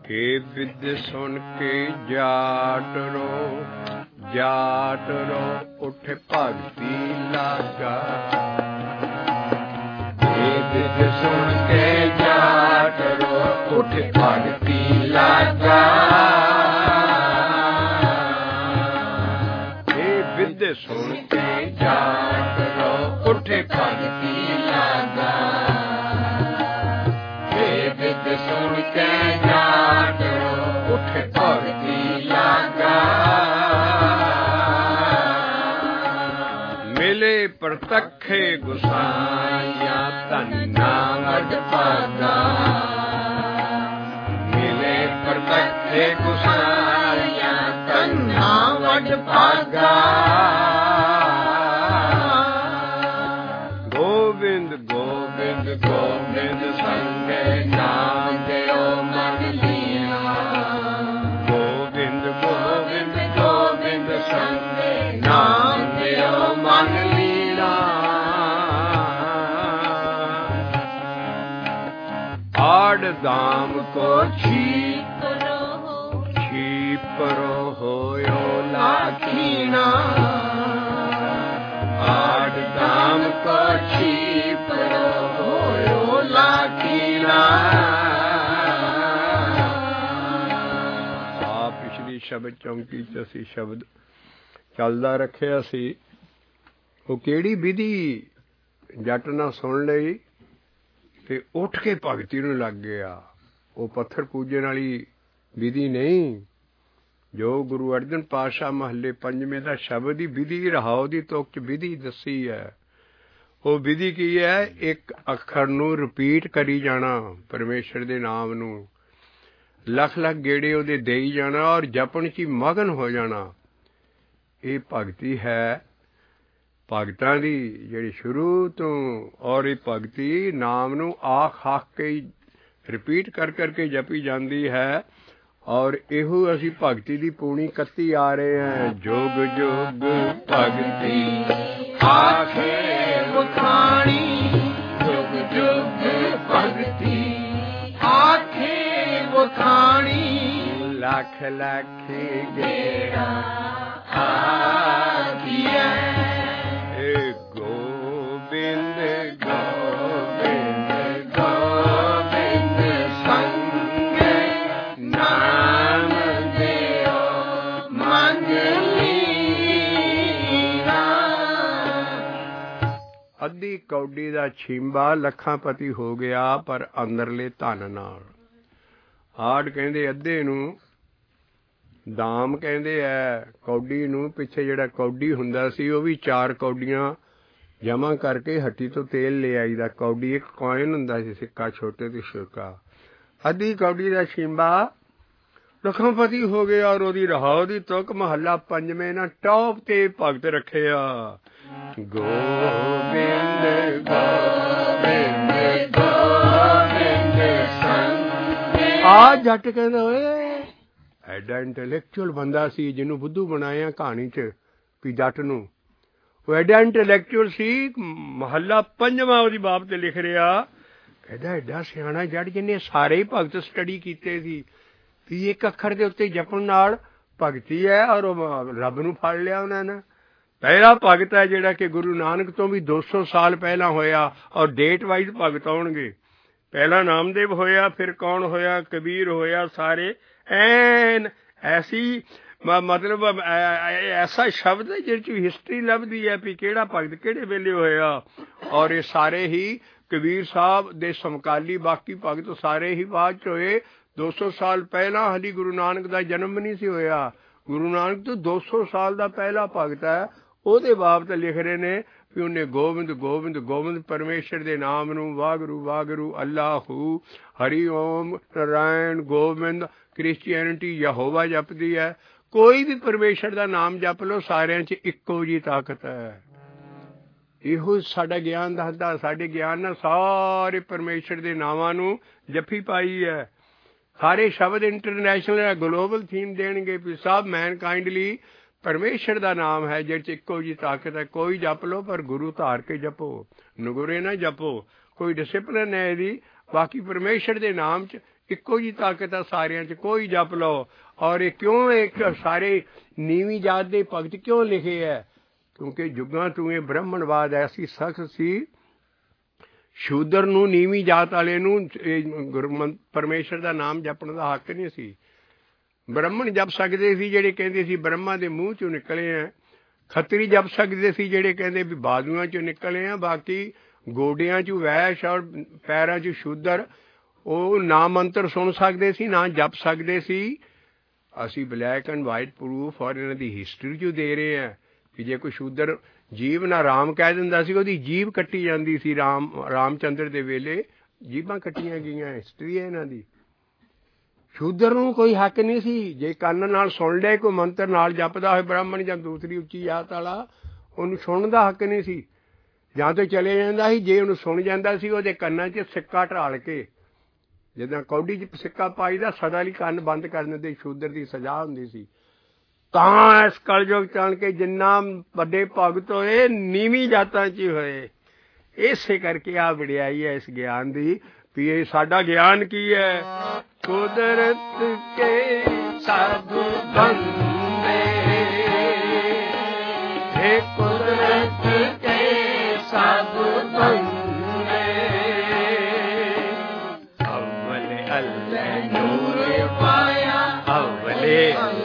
हे with सुन के जाट रो उठ भगती लागा। हे विद सुन के जाट रो उठ भगती लागा। हे विद सुन के जाट रो उठ भगती लागा। हे विद सुन के जाट रो उठ भगती लागा। मिले प्रतखे गुसाइया धन्ना वड भागा। मिले प्रतखे गुसाइया धन्ना वड भागा। गोविंद गोविंद गोविंद संगे नाम देओ मन लीना। गोविंद गोविंद गोविंद संगे नाम देओ मन लीना। आड़ दाम को छीप होयो लाखीना। आड़ दाम को छीप होयो लाखीना। आ पिछली शब्द चौंकी च असी शब्द ਚੱਲਦਾ ਰੱਖਿਆ ਸੀ। ਉਹ ਕਿਹੜੀ ਵਿਧੀ ਜੱਟ ਨਾ ਸੁਣ ਲਈ ਤੇ ਉੱਠ ਕੇ ਭਗਤੀ ਨੂੰ ਲੱਗ ਗਿਆ। ਉਹ ਪੱਥਰ ਪੂਜਣ ਵਾਲੀ ਵਿਧੀ ਨਹੀਂ ਜੋ ਗੁਰੂ ਅਰਜਨ ਪਾਤਸ਼ਾਹ ਮਹੱਲੇ ਪੰਜਵੇਂ ਦਾ ਸ਼ਬਦ ਹੀ ਵਿਧੀ ਰਹਾਉ ਦੀ ਤੁਕ ਚ ਵਿਧੀ ਦੱਸੀ ਹੈ। ਉਹ ਵਿਧੀ ਕੀ ਹੈ? ਇੱਕ ਅੱਖਰ ਨੂੰ ਰਿਪੀਟ ਕਰੀ ਜਾਣਾ, ਪਰਮੇਸ਼ਰ ਦੇ ਨਾਮ ਨੂੰ ਲੱਖ ਲੱਖ ਗੇੜੇ ਉਹਦੇ ਦੇਈ ਜਾਣਾ ਔਰ ਜਪਣ ਚ ਹੀ ਮਗਨ ਹੋ ਜਾਣਾ। ਇਹ ਭਗਤੀ ਹੈ ਭਗਤਾਂ ਦੀ ਜਿਹੜੀ ਸ਼ੁਰੂ ਤੋਂ। ਔਰ ਇਹ ਭਗਤੀ ਨਾਮ ਨੂੰ ਆਖ ਕੇ ਰਿਪੀਟ ਕਰਕੇ ਜਪੀ ਜਾਂਦੀ ਹੈ। ਔਰ ਇਹੋ ਅਸੀਂ ਭਗਤੀ ਦੀ ਪੂਣੀ ਕੱਤੀ ਆ ਰਹੇ ਹਾਂ। ਜੁਗ ਜੁਗ ਭਗਤੀ ਆਖੇ ਵਖਾਣੀ। ਜੁਗ ਜੁਗ ਭਗਤੀ ਆਖੇ ਵਖਾਣੀ। ਲੱਖ ਲੱਖ ਗੇੜਾ गोविंद गोविंद गोविंद संग नाम देओ मन लीना। ਅੱਧੀ ਕੌਡੀ ਦਾ ਛੀਂਬਾ ਲੱਖਾਂਪਤੀ ਹੋ ਗਿਆ ਪਰ ਅੰਦਰਲੇ ਧਨ ਨਾਲ। ਆੜ ਕਹਿੰਦੇ ਅੱਧੇ ਨੂੰ ਦਾਮ ਕਹਿੰਦੇ ਐ ਕੌਡੀ ਨੂੰ। ਪਿੱਛੇ ਜਿਹੜਾ ਕੌਡੀ ਹੁੰਦਾ ਸੀ ਉਹ ਵੀ 4 ਕੌਡੀਆਂ ਜਮ੍ਹਾਂ ਕਰਕੇ ਹੱਟੀ ਤੋਂ ਤੇਲ ਲੈ ਆਈਦਾ। ਕੌਡੀ ਇੱਕ ਕੋਇਨ ਹੁੰਦਾ ਸੀ, ਸਿੱਕਾ ਛੋਟੇ ਤੇ ਛੋਟਾ। ਅੱਧੀ ਕੌਡੀ ਦਾ ਛੀਂਬਾ ਲੱਖਾਂਪਤੀ ਹੋ ਗਿਆ ਔਰ ਉਹਦੀ ਰਹਾਉ ਦੀ ਤੁਕ ਮਹੱਲਾ ਪੰਜਵੇਂ ਨਾਲ ਟੌਪ ਤੇ ਭਗਤ ਰੱਖਿਆ। ਗੋਬਿੰਦ ਗੋਬਿੰਦ ਗੋਬਿੰਦ ਸੰਗ। ਆ ਜੱਟ ਕਹਿੰਦਾ ਓਏ ਐਡਾ ਇੰਟੈਲੈਕਚੁਅਲ ਬੰਦਾ ਸੀ ਜਿਹਨੂੰ ਬੁੱਧੂ ਬਣਾਇਆ ਕਹਾਣੀ ਚ ਵੀ ਜੱਟ ਨੂੰ। ਉਹ ਐਡਾ ਇੰਟੈਲੈਕਚੁਅਲ ਸੀ। ਮਹੱਲਾ ਪੰਜਵਾਂ ਉਹਦੀ ਬਾਪ ਤੇ ਲਿਖ ਰਿਹਾ। ਕਹਿੰਦਾ ਐਡਾ ਸਿਆਣਾ ਜੱਟ ਜਿਹਨੇ ਸਾਰੇ ਹੀ ਭਗਤ ਸਟੱਡੀ ਕੀਤੇ ਸੀ ਵੀ ਇੱਕ ਅੱਖਰ ਦੇ ਉੱਤੇ ਜਪਣ ਨਾਲ ਭਗਤੀ ਹੈ। ਔਰ ਉਹ ਰੱਬ ਨੂੰ ਫੜ ਲਿਆ ਉਹਨਾਂ ਨੇ। ਪਹਿਲਾ ਭਗਤ ਹੈ ਜਿਹੜਾ ਕਿ ਗੁਰੂ ਨਾਨਕ ਤੋਂ ਵੀ 200 ਸਾਲ ਪਹਿਲਾਂ ਹੋਇਆ। ਔਰ ਡੇਟ ਵਾਈਜ਼ ਭਗਤ ਆਉਣਗੇ। ਪਹਿਲਾਂ ਨਾਮਦੇਵ ਹੋਇਆ, ਫਿਰ ਕੌਣ ਹੋਇਆ? ਕਬੀਰ ਹੋਇਆ। ਸਾਰੇ ਐਨ ਐਸੀ ਮਤਲਬ ਐਸਾ ਸ਼ਬਦ ਹੈ ਜਿਹਦੇ 'ਚ ਹਿਸਟਰੀ ਲੱਭਦੀ ਹੈ ਵੀ ਕਿਹੜਾ ਭਗਤ ਕਿਹੜੇ ਵੇਲੇ ਹੋਇਆ। ਔਰ ਇਹ ਸਾਰੇ ਹੀ ਕਬੀਰ ਸਾਹਿਬ ਦੇ ਸਮਕਾਲੀ ਬਾਕੀ ਭਗਤ ਸਾਰੇ ਹੀ ਬਾਅਦ 'ਚ ਹੋਏ। 200 ਸਾਲ ਪਹਿਲਾਂ ਹਾਲੀ ਗੁਰੂ ਨਾਨਕ ਦਾ ਜਨਮ ਨਹੀਂ ਸੀ ਹੋਇਆ। ਗੁਰੂ ਨਾਨਕ ਤੋਂ 200 ਸਾਲ ਦਾ ਪਹਿਲਾ ਭਗਤ ਹੈ। ਉਹਦੇ ਬਾਬਤ ਲਿਖ ਰਹੇ ਨੇ ਵੀ ਉਹਨੇ ਗੋਬਿੰਦ ਗੋਬਿੰਦ ਗੋਬਿੰਦ ਪਰਮੇਸ਼ਰ ਦੇ ਨਾਮ ਨੂੰ ਵਾਹਿਗੁਰੂ ਵਾਹਿਗੁਰੂ ਅੱਲਾਹੂ ਹਰੀ ਓਮ ਨਾਰਾਇਣ ਗੋਬਿੰਦ। ਕ੍ਰਿਸਚੀਅਨਿਟੀ ਯਹੋਵਾ ਜਪਦੀ ਹੈ। ਕੋਈ ਵੀ ਪਰਮੇਸ਼ਰ ਦਾ ਨਾਮ ਜਪ ਲਓ, ਸਾਰਿਆਂ 'ਚ ਇੱਕੋ ਜਿਹੀ ਤਾਕਤ ਹੈ। ਇਹੋ ਸਾਡਾ ਗਿਆਨ ਦੱਸਦਾ। ਸਾਡੇ ਗਿਆਨ ਨਾਲ ਸਾਰੇ ਪਰਮੇਸ਼ਰ ਦੇ ਨਾਵਾਂ ਨੂੰ ਜੱਫੀ ਪਾਈ ਹੈ। ਸਾਰੇ ਸ਼ਬਦ ਇੰਟਰਨੈਸ਼ਨਲ ਗਲੋਬਲ ਥੀਮ ਦੇਣਗੇ ਵੀ ਸਭ ਮੈਨਕਾਇੰਡ ਲਈ ਪਰਮੇਸ਼ਰ ਦਾ ਨਾਮ ਹੈ ਜਿਹਦੇ 'ਚ ਇੱਕੋ ਜਿਹੀ ਤਾਕਤ ਹੈ। ਕੋਈ ਜਪ ਲਓ ਪਰ ਗੁਰੂ ਧਾਰ ਕੇ ਜਪੋ, ਨਗੁਰੇ ਨਾ ਜਪੋ। ਕੋਈ ਡਿਸਿਪਲਿਨ ਹੈ ਇਹਦੀ। ਬਾਕੀ ਪਰਮੇਸ਼ਰ ਦੇ ਨਾਮ 'ਚ ਇੱਕੋ ਜੀ ਤਾਕਤ ਆ ਸਾਰਿਆਂ 'ਚ, ਕੋਈ ਜਪ ਲਓ। ਔਰ ਇਹ ਕਿਉਂ ਇੱਕ ਸਾਰੇ ਨੀਵੀਂ ਜਾਤ ਦੇ ਭਗਤ ਕਿਉਂ ਲਿਖੇ ਹੈ? ਕਿਉਂਕਿ ਜੁਗਾਂ ਤੋਂ ਇਹ ਬ੍ਰਾਹਮਣਵਾਦ ਐਸੀ ਸਖਤ ਸੀ, ਸ਼ੂਦਰ ਨੂੰ, ਨੀਵੀਂ ਜਾਤ ਵਾਲੇ ਨੂੰ ਪਰਮੇਸ਼ਰ ਦਾ ਨਾਮ ਜਪਣ ਦਾ ਹੱਕ ਨਹੀਂ ਸੀ। ਬ੍ਰਾਹਮਣ ਜਪ ਸਕਦੇ ਸੀ ਜਿਹੜੇ ਕਹਿੰਦੇ ਸੀ ਬ੍ਰਹਮਾ ਦੇ ਮੂੰਹ 'ਚੋਂ ਨਿਕਲੇ ਆ। ਖੱਤਰੀ ਜਪ ਸਕਦੇ ਸੀ ਜਿਹੜੇ ਕਹਿੰਦੇ ਵੀ ਬਾਜ਼ੂਆਂ 'ਚੋਂ ਨਿਕਲੇ ਆ। ਬਾਕੀ ਗੋਡਿਆਂ 'ਚ ਵੈਸ਼ ਔਰ ਪੈਰਾਂ 'ਚ ਸ਼ੂਦਰ, ਉਹ ਨਾ ਮੰਤਰ ਸੁਣ ਸਕਦੇ ਸੀ, ਨਾ ਜਪ ਸਕਦੇ ਸੀ। ਅਸੀਂ ਬਲੈਕ ਐਂਡ ਵਾਈਟ ਪ੍ਰੂਫ ਔਰ ਇਹਨਾਂ ਦੀ ਹਿਸਟਰੀ 'ਚੋਂ ਦੇ ਰਹੇ ਹਾਂ ਕਿ ਜੇ ਕੋਈ ਸ਼ੂਦਰ ਜੀਭ ਨਾ ਰਾਮ ਕਹਿ ਦਿੰਦਾ ਸੀ, ਉਹਦੀ ਜੀਭ ਕੱਟੀ ਜਾਂਦੀ ਸੀ। ਰਾਮ ਚੰਦਰ ਦੇ ਵੇਲੇ ਜੀਭਾਂ ਕੱਟੀਆਂ ਗਈਆਂ, ਹਿਸਟਰੀ ਹੈ ਇਹਨਾਂ ਦੀ। ਸ਼ੂਦਰ ਨੂੰ ਕੋਈ ਹੱਕ ਨਹੀਂ ਸੀ। ਜੇ ਕੰਨ ਨਾਲ ਸੁਣ ਲਏ ਕੋਈ ਮੰਤਰ ਨਾਲ ਜਪਦਾ ਹੋਏ ਬ੍ਰਾਹਮਣ ਜਾਂ ਦੂਸਰੀ ਉੱਚੀ ਜਾਤ ਵਾਲਾ, ਉਹਨੂੰ ਸੁਣਨ ਦਾ ਹੱਕ ਨਹੀਂ ਸੀ, ਜਾਂ ਤਾਂ ਚਲੇ ਜਾਂਦਾ ਸੀ। ਜੇ ਉਹਨੂੰ ਸੁਣ ਜਾਂਦਾ ਸੀ, ਉਹਦੇ ਕੰਨਾਂ 'ਚ ਸਿੱਕਾ ਢਾਲ ਕੇ, ਜਿੱਦਾਂ ਕੌਡੀ 'ਚ ਸਿੱਕਾ ਪਾਈਦਾ, ਸਦਾ ਲਈ ਕੰਨ ਬੰਦ ਕਰ ਦਿੰਦੇ। ਸ਼ੂਦਰ ਦੀ ਸਜ਼ਾ ਹੁੰਦੀ ਸੀ। ਤਾਂ ਇਸ ਕਲਯੁਗ ਚੱਲ ਕੇ ਜਿੰਨਾ ਵੱਡੇ ਭਗਤ ਹੋਏ ਨੀਵੀਂ ਜਾਤਾਂ 'ਚ ਹੀ ਹੋਏ। ਇਸੇ ਕਰਕੇ ਆ ਵਡਿਆਈ ਹੈ ਇਸ ਗਿਆਨ ਦੀ ਵੀ ਇਹ ਸਾਡਾ ਗਿਆਨ ਕੀ ਹੈ? ਕੁਦਰਤ ਕੇ ਸਭ ਬੰਦੇ, हे ਕੁਦਰਤ ਕੇ ਸਭ ਬੰਦੇ, ਅਵਲੇ ਅੱਲ੍ਹਾ ਨੂਰ ਪਾਇਆ, ਅਵਲੇ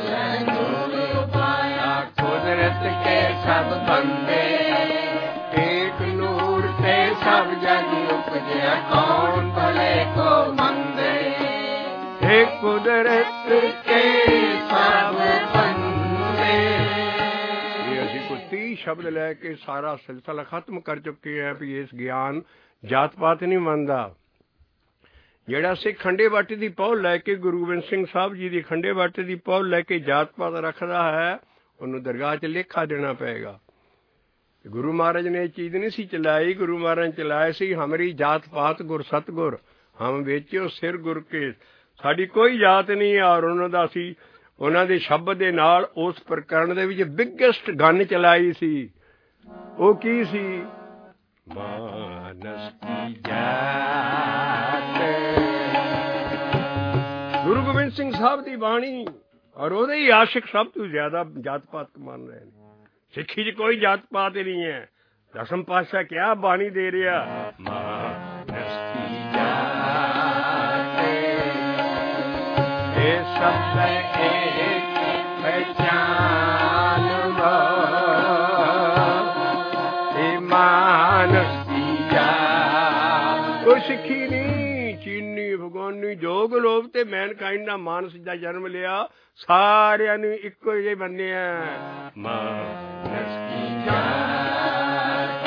के सब बंदे, एक नूर ते सब जग उपजे, कौन भले को मंदे, एक कुदरत के सब बंदे। ये असी को 30 शब्द लैके सारा सिलसिला खत्म कर चुके हैं भी इस ज्ञान जात पात नहीं मनता। ਜਿਹੜਾ ਸਿੱਖ ਖੰਡੇ ਬਾਟੇ ਦੀ ਪਹੁਲ ਲੈ ਕੇ, ਗੁਰੂ ਗੋਬਿੰਦ ਸਿੰਘ ਸਾਹਿਬ ਜੀ ਦੀ ਖੰਡੇ ਬਾਟੇ ਦੀ ਪਹੁਲ ਲੈ ਕੇ ਜਾਤ ਪਾਤ ਰੱਖਦਾ ਹੈ, ਉਹਨੂੰ ਦਰਗਾਹ 'ਚ ਲੇਖਾ ਦੇਣਾ ਪਏਗਾ। ਗੁਰੂ ਮਹਾਰਾਜ ਨੇ ਇਹ ਚੀਜ਼ ਨਹੀਂ ਸੀ ਚਲਾਈ। ਗੁਰੂ ਮਹਾਰਾਜ ਨੇ ਚਲਾਇਆ ਸੀ ਹਮਾਰੀ ਜਾਤ ਪਾਤ ਗੁਰ ਸਤਗੁਰ, ਹਮ ਵੇਚਿਓ ਸਿਰ ਗੁਰ ਕੇ। ਸਾਡੀ ਕੋਈ ਜਾਤ ਨਹੀਂ। ਔਰ ਉਹਨਾਂ ਦਾ ਅਸੀਂ ਉਹਨਾਂ ਦੇ ਸ਼ਬਦ ਦੇ ਨਾਲ ਉਸ ਪ੍ਰਕਰਨ ਦੇ ਵਿੱਚ ਬਿਗੈਸਟ ਗਨ ਚਲਾਈ ਸੀ। ਉਹ ਕੀ ਸੀ? ਮਾਨਸ ਕੀ ਜਾਤ। ਗੁਰੂ ਗੋਬਿੰਦ ਸਿੰਘ ਸਾਹਿਬ ਦੀ ਬਾਣੀ ਔਰ ਉਹਦੇ ਹੀ ਆਸ਼ਿਕ ਸਭ ਤੋਂ ਜ਼ਿਆਦਾ ਜਾਤ ਪਾਤ ਮੰਨ ਰਹੇ ਨੇ। ਸਿੱਖੀ 'ਚ ਕੋਈ ਜਾਤ ਪਾਤ ਹੀ ਨਹੀਂ ਹੈ। ਦਸਮ ਪਾਤਸ਼ਾਹ ਕਿਆ ਬਾਣੀ ਦੇ ਰਿਹਾ? ਮਾਨਸ ਕੀ ਜਾਤ ਇਹ ਸਭ ਇੱਕ ਪਹਿਚਾਨ ਇਹ ਮਾਨਸ ਕੀ ਜਾਤ। ਕੋਈ ਸਿੱਖੀ ਨਹੀਂ, ਚੀਨੀ ਭਗਵਾਨੀ ਜੋਗ ਲੋਭ ਤੇ ਮੈਨਕਾਇੰਡ ਦਾ ਮਾਨਸ ਦਾ ਜਨਮ ਲਿਆ। ਸਾਰਿਆਂ ਨੂੰ ਇੱਕੋ ਜਿਹੇ ਮੰਨਿਆ। ਮਾਨਸ ਕੀ ਜਾਤ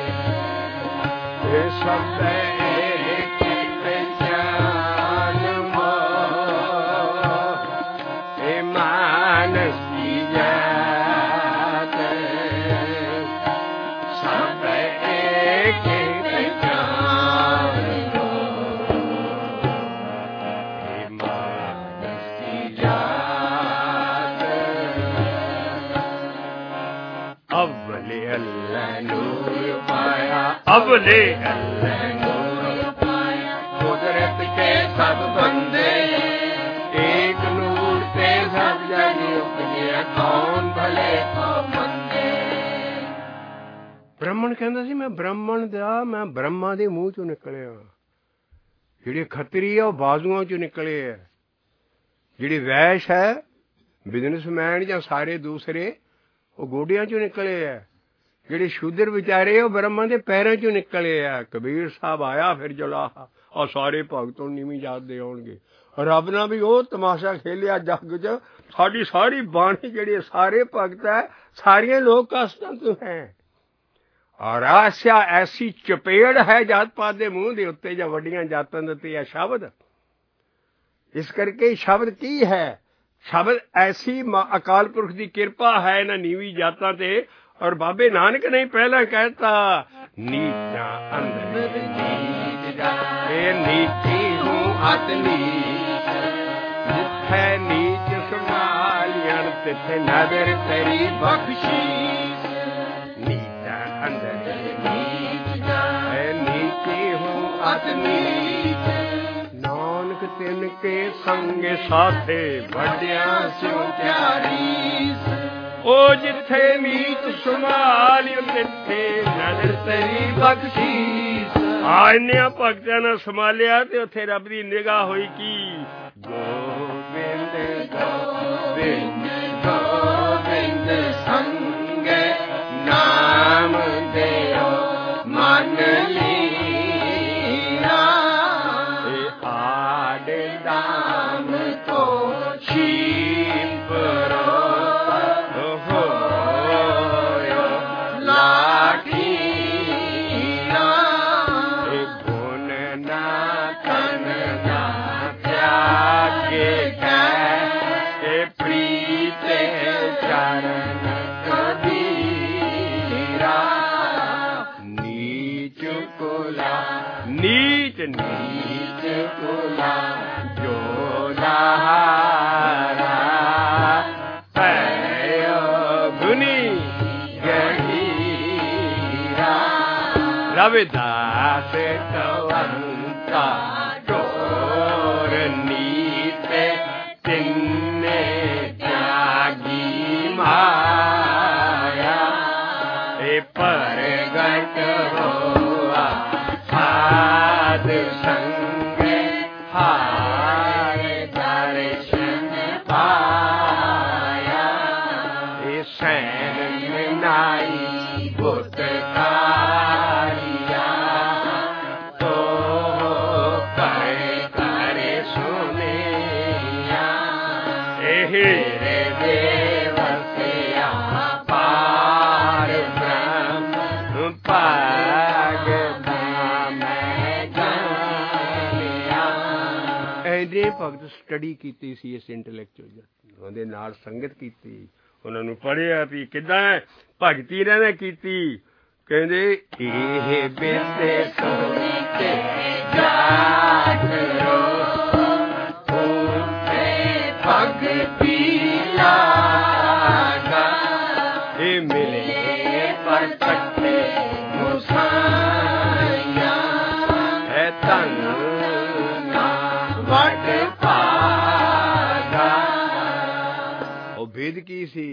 ਇਹ ਸਭ ਇੱਕ ਪਹਿਚਾਨ ਇਹ ਮਾਨਸ ਕੀ ਜਾਤ ਸਭ ਇੱਕ ਪਹਿਚਾਨ ਇਹ ਮਾਨਸ ਕੀ ਜਾਤ। अवले अल्लाह नूर पाया, अवले अल्लाह नूर पाया, कुदरत के सब बंदे, एक नूर ते सब जग उपजे, कौन भले को मंदे। ब्राह्मण कहता सी मैं ब्राह्मण दा, मैं ब्रह्मा दे मूँह चों निकलिया। ਜਿਹੜੇ ਖੱਤਰੀ ਆ ਉਹ ਬਾਜ਼ੂਆਂ ਚੋਂ ਨਿਕਲੇ ਆ। ਜਿਹੜੇ ਵੈਸ਼ ਹੈ, ਬਿਜ਼ਨਸਮੈਨ ਜਾਂ ਸਾਰੇ ਦੂਸਰੇ, ਉਹ ਗੋਡਿਆਂ ਚੋਂ ਨਿਕਲੇ ਆ। ਜਿਹੜੇ ਸ਼ੂਦਰ ਵਿਚਾਰੇ ਉਹ ਬ੍ਰਹਮਾ ਦੇ ਪੈਰਾਂ ਚੋਂ ਨਿਕਲੇ ਆ। ਕਬੀਰ ਸਾਹਿਬ ਆਇਆ ਫਿਰ ਜਲਾਹਾ, ਆ ਸਾਰੇ ਭਗਤੋਂ ਨੀਵੀਂ ਜਾਤ ਦੇ ਆਉਣਗੇ। ਰੱਬ ਨਾਲ ਵੀ ਉਹ ਤਮਾਸ਼ਾ ਖੇਲਿਆ ਜੱਗ 'ਚ। ਸਾਡੀ ਸਾਰੀ ਬਾਣੀ ਜਿਹੜੀ ਸਾਰੇ ਭਗਤ ਹੈ, ਸਾਰੀਆਂ ਲੋਕ ਕਾਸਤਾਂ ਤੋਂ ਹੈ। ਔਰ ਆਸਿਆ ਐਸੀ ਚਪੇੜ ਹੈ ਜਾਤ ਪਾਤ ਦੇ ਮੂੰਹ ਦੇ ਉੱਤੇ ਜਾਂ ਵੱਡੀਆਂ ਜਾਤਾਂ ਦੇ ਉੱਤੇ ਇਹ ਸ਼ਬਦ। ਇਸ ਕਰਕੇ ਸ਼ਬਦ ਕੀ ਹੈ? ਸ਼ਬਦ ਐਸੀ ਅਕਾਲ ਪੁਰਖ ਦੀ ਕਿਰਪਾ ਹੈ ਇਹਨਾਂ ਨੀਵੀਂ ਜਾਤਾਂ ਤੇ। ਔਰ ਬਾਬੇ ਨਾਨਕ ਨੇ ਪਹਿਲਾਂ ਕਹਿਤਾ ਨੀਚਾਂ ਅੰਦਰ ਨੀਚ ਇਹ ਨੀਚੀ ਹੂੰ ਅਤ ਨੀਚ ਜਿੱਥੇ ਨੀਚ ਸੰਭਾਲਿਆਣ ਤਿੱਥੇ ਨਦਰ ਤੇਰੀ ਬਖਸ਼ੀਸ਼। ਨੀਚਾਂ ਅੰਦਰ ਨੀਚ ਇਹ ਨੀਚੀ ਹੂੰ ਅਤ ਨੀਚ ਨਾਨਕ ਤਿੰਨ ਕੇ ਸੰਗ ਸਾਥੇ ਵੱਡਿਆਂ ਸਿਉ ਪਿਆਰੀ। ਉਹ ਜਿੱਥੇ ਮੀਤ ਸੰਭਾਲਿਓ ਤਿੱਥੇ ਨਜ਼ਰ ਤੇਰੀ ਬਖਸ਼ੀਸ। ਇੰਨਿਆਂ ਭਗਤਾਂ ਨਾਲ ਸੰਭਾਲਿਆ ਤੇ ਉੱਥੇ ਰੱਬ ਦੀ ਨਿਗਾਹ ਹੋਈ ਕੀ ਗੋਬਿੰਦ ਗੋਬਿੰਦ ਗੋਬਿੰਦ ਸੰਗ ਨਾਮ ਦਿਓ ਮਨ ਲੀਨਾ। ਇਹ ਆਡ ਦਾਮ ਕੋ ਛੀਪ नीच नीच कुला जो लहारा पयो गुनी गहीरा। रविदास कवंता चोर नीत तिन्ने त्यागी माया। ए परगट होआ साध संग हार दर्शन पाया। ए सैन नाई बुतकारिया तो करे करे सुनिया। हेरे देवसिया पार ब्रह्म पाग ਇਹਦੇ ਭਗਤ ਸਟੱਡੀ ਕੀਤੀ ਸੀ ਇਸ ਇੰਟੈਲੈਕਚੁਅਲ ਉਹਦੇ ਨਾਲ ਸੰਗਤ ਕੀਤੀ ਉਹਨਾਂ ਨੂੰ ਪੜ੍ਹਿਆ ਵੀ ਕਿੱਦਾਂ ਭਗਤੀ ਇਹਨਾਂ ਨੇ ਕੀਤੀ। ਕਹਿੰਦੇ ਇਹ ਬੇਤੇ ਸੋਨੀ ਤੇ ਜਾਗਰੋ ਭਗਤੀ ਲਾਗਾ। ਇਹ ਮਿਲੇ ਪਰ ਕੱਟੇ ਮੁਸਾਈਆਂ ਹੈ ਧਨ ਵੱਡ ਭਾਗਾ। ਉਹ ਭੇਦ ਕੀ ਸੀ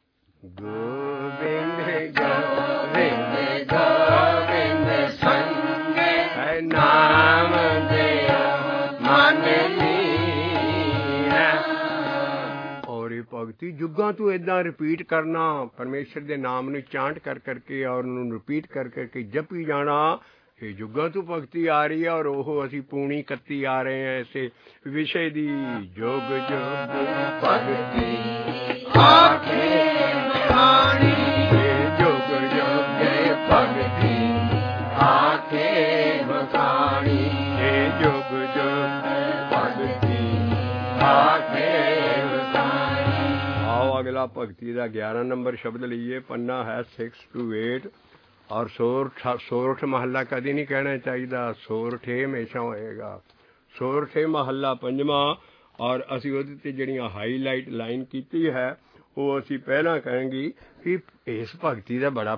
ਗੋਬਿੰਦ ਗੋਬਿੰਦ ਗੋਬਿੰਦ ਸੰਗ ਹੈ ਨਾਮ ਦਿਓ ਮਨ ਲੀਨਾ। ਔਰ ਇਹ ਭਗਤੀ ਜੁਗਾਂ ਤੋਂ ਏਦਾਂ ਰਿਪੀਟ ਕਰਨਾ ਪਰਮੇਸ਼ਰ ਦੇ ਨਾਮ ਨੂੰ ਚਾਂਟ ਕਰ ਕਰਕੇ ਔਰ ਉਹਨੂੰ ਰਿਪੀਟ ਕਰ ਕਰਕੇ ਜਪੀ ਜਾਣਾ। ਇਹ ਜੁਗਾਂ ਤੋਂ ਭਗਤੀ ਆ ਰਹੀ ਹੈ ਔਰ ਉਹ ਅਸੀਂ ਪੂਣੀ ਕੱਤੀ ਆ ਰਹੇ ਹਾਂ ਇਸੇ ਵਿਸ਼ੇ ਦੀ। ਜੋਗ ਜੋਗ ਭਗਤੀ ਆਖੇ ਬਖਾਣੀ। ਜੋਗ ਜੋਗ ਭਗਤੀ ਆਖੇ ਬਖਾਣੀ। ਜੋਗ ਜੋਗ ਭਗਤੀ ਆਖੇ ਬਖਾਣੀ। ਆਓ ਅਗਲਾ ਭਗਤੀ ਦਾ 11 ਨੰਬਰ ਸ਼ਬਦ ਲਈਏ। ਪੰਨਾ ਹੈ 6-8 ਔਰ ਸੋਰਠ ਮਹੱਲਾ ਕਦੀ ਨਹੀਂ ਕਹਿਣਾ ਚਾਹੀਦਾ, ਸੋਰਠ ਹਮੇਸ਼ਾ ਹੋਏਗਾ। ਸੋਰਠ ਮਹੱਲਾ ਪੰਜਵਾਂ। ਔਰ ਅਸੀਂ ਉਹਦੇ 'ਤੇ ਜਿਹੜੀਆਂ ਹਾਈਲਾਈਟ ਲਾਈਨ ਕੀਤੀ ਹੈ ਉਹ ਅਸੀਂ ਪਹਿਲਾਂ ਕਹਾਂਗੇ ਕਿ ਇਸ ਭਗਤੀ ਦਾ ਬੜਾ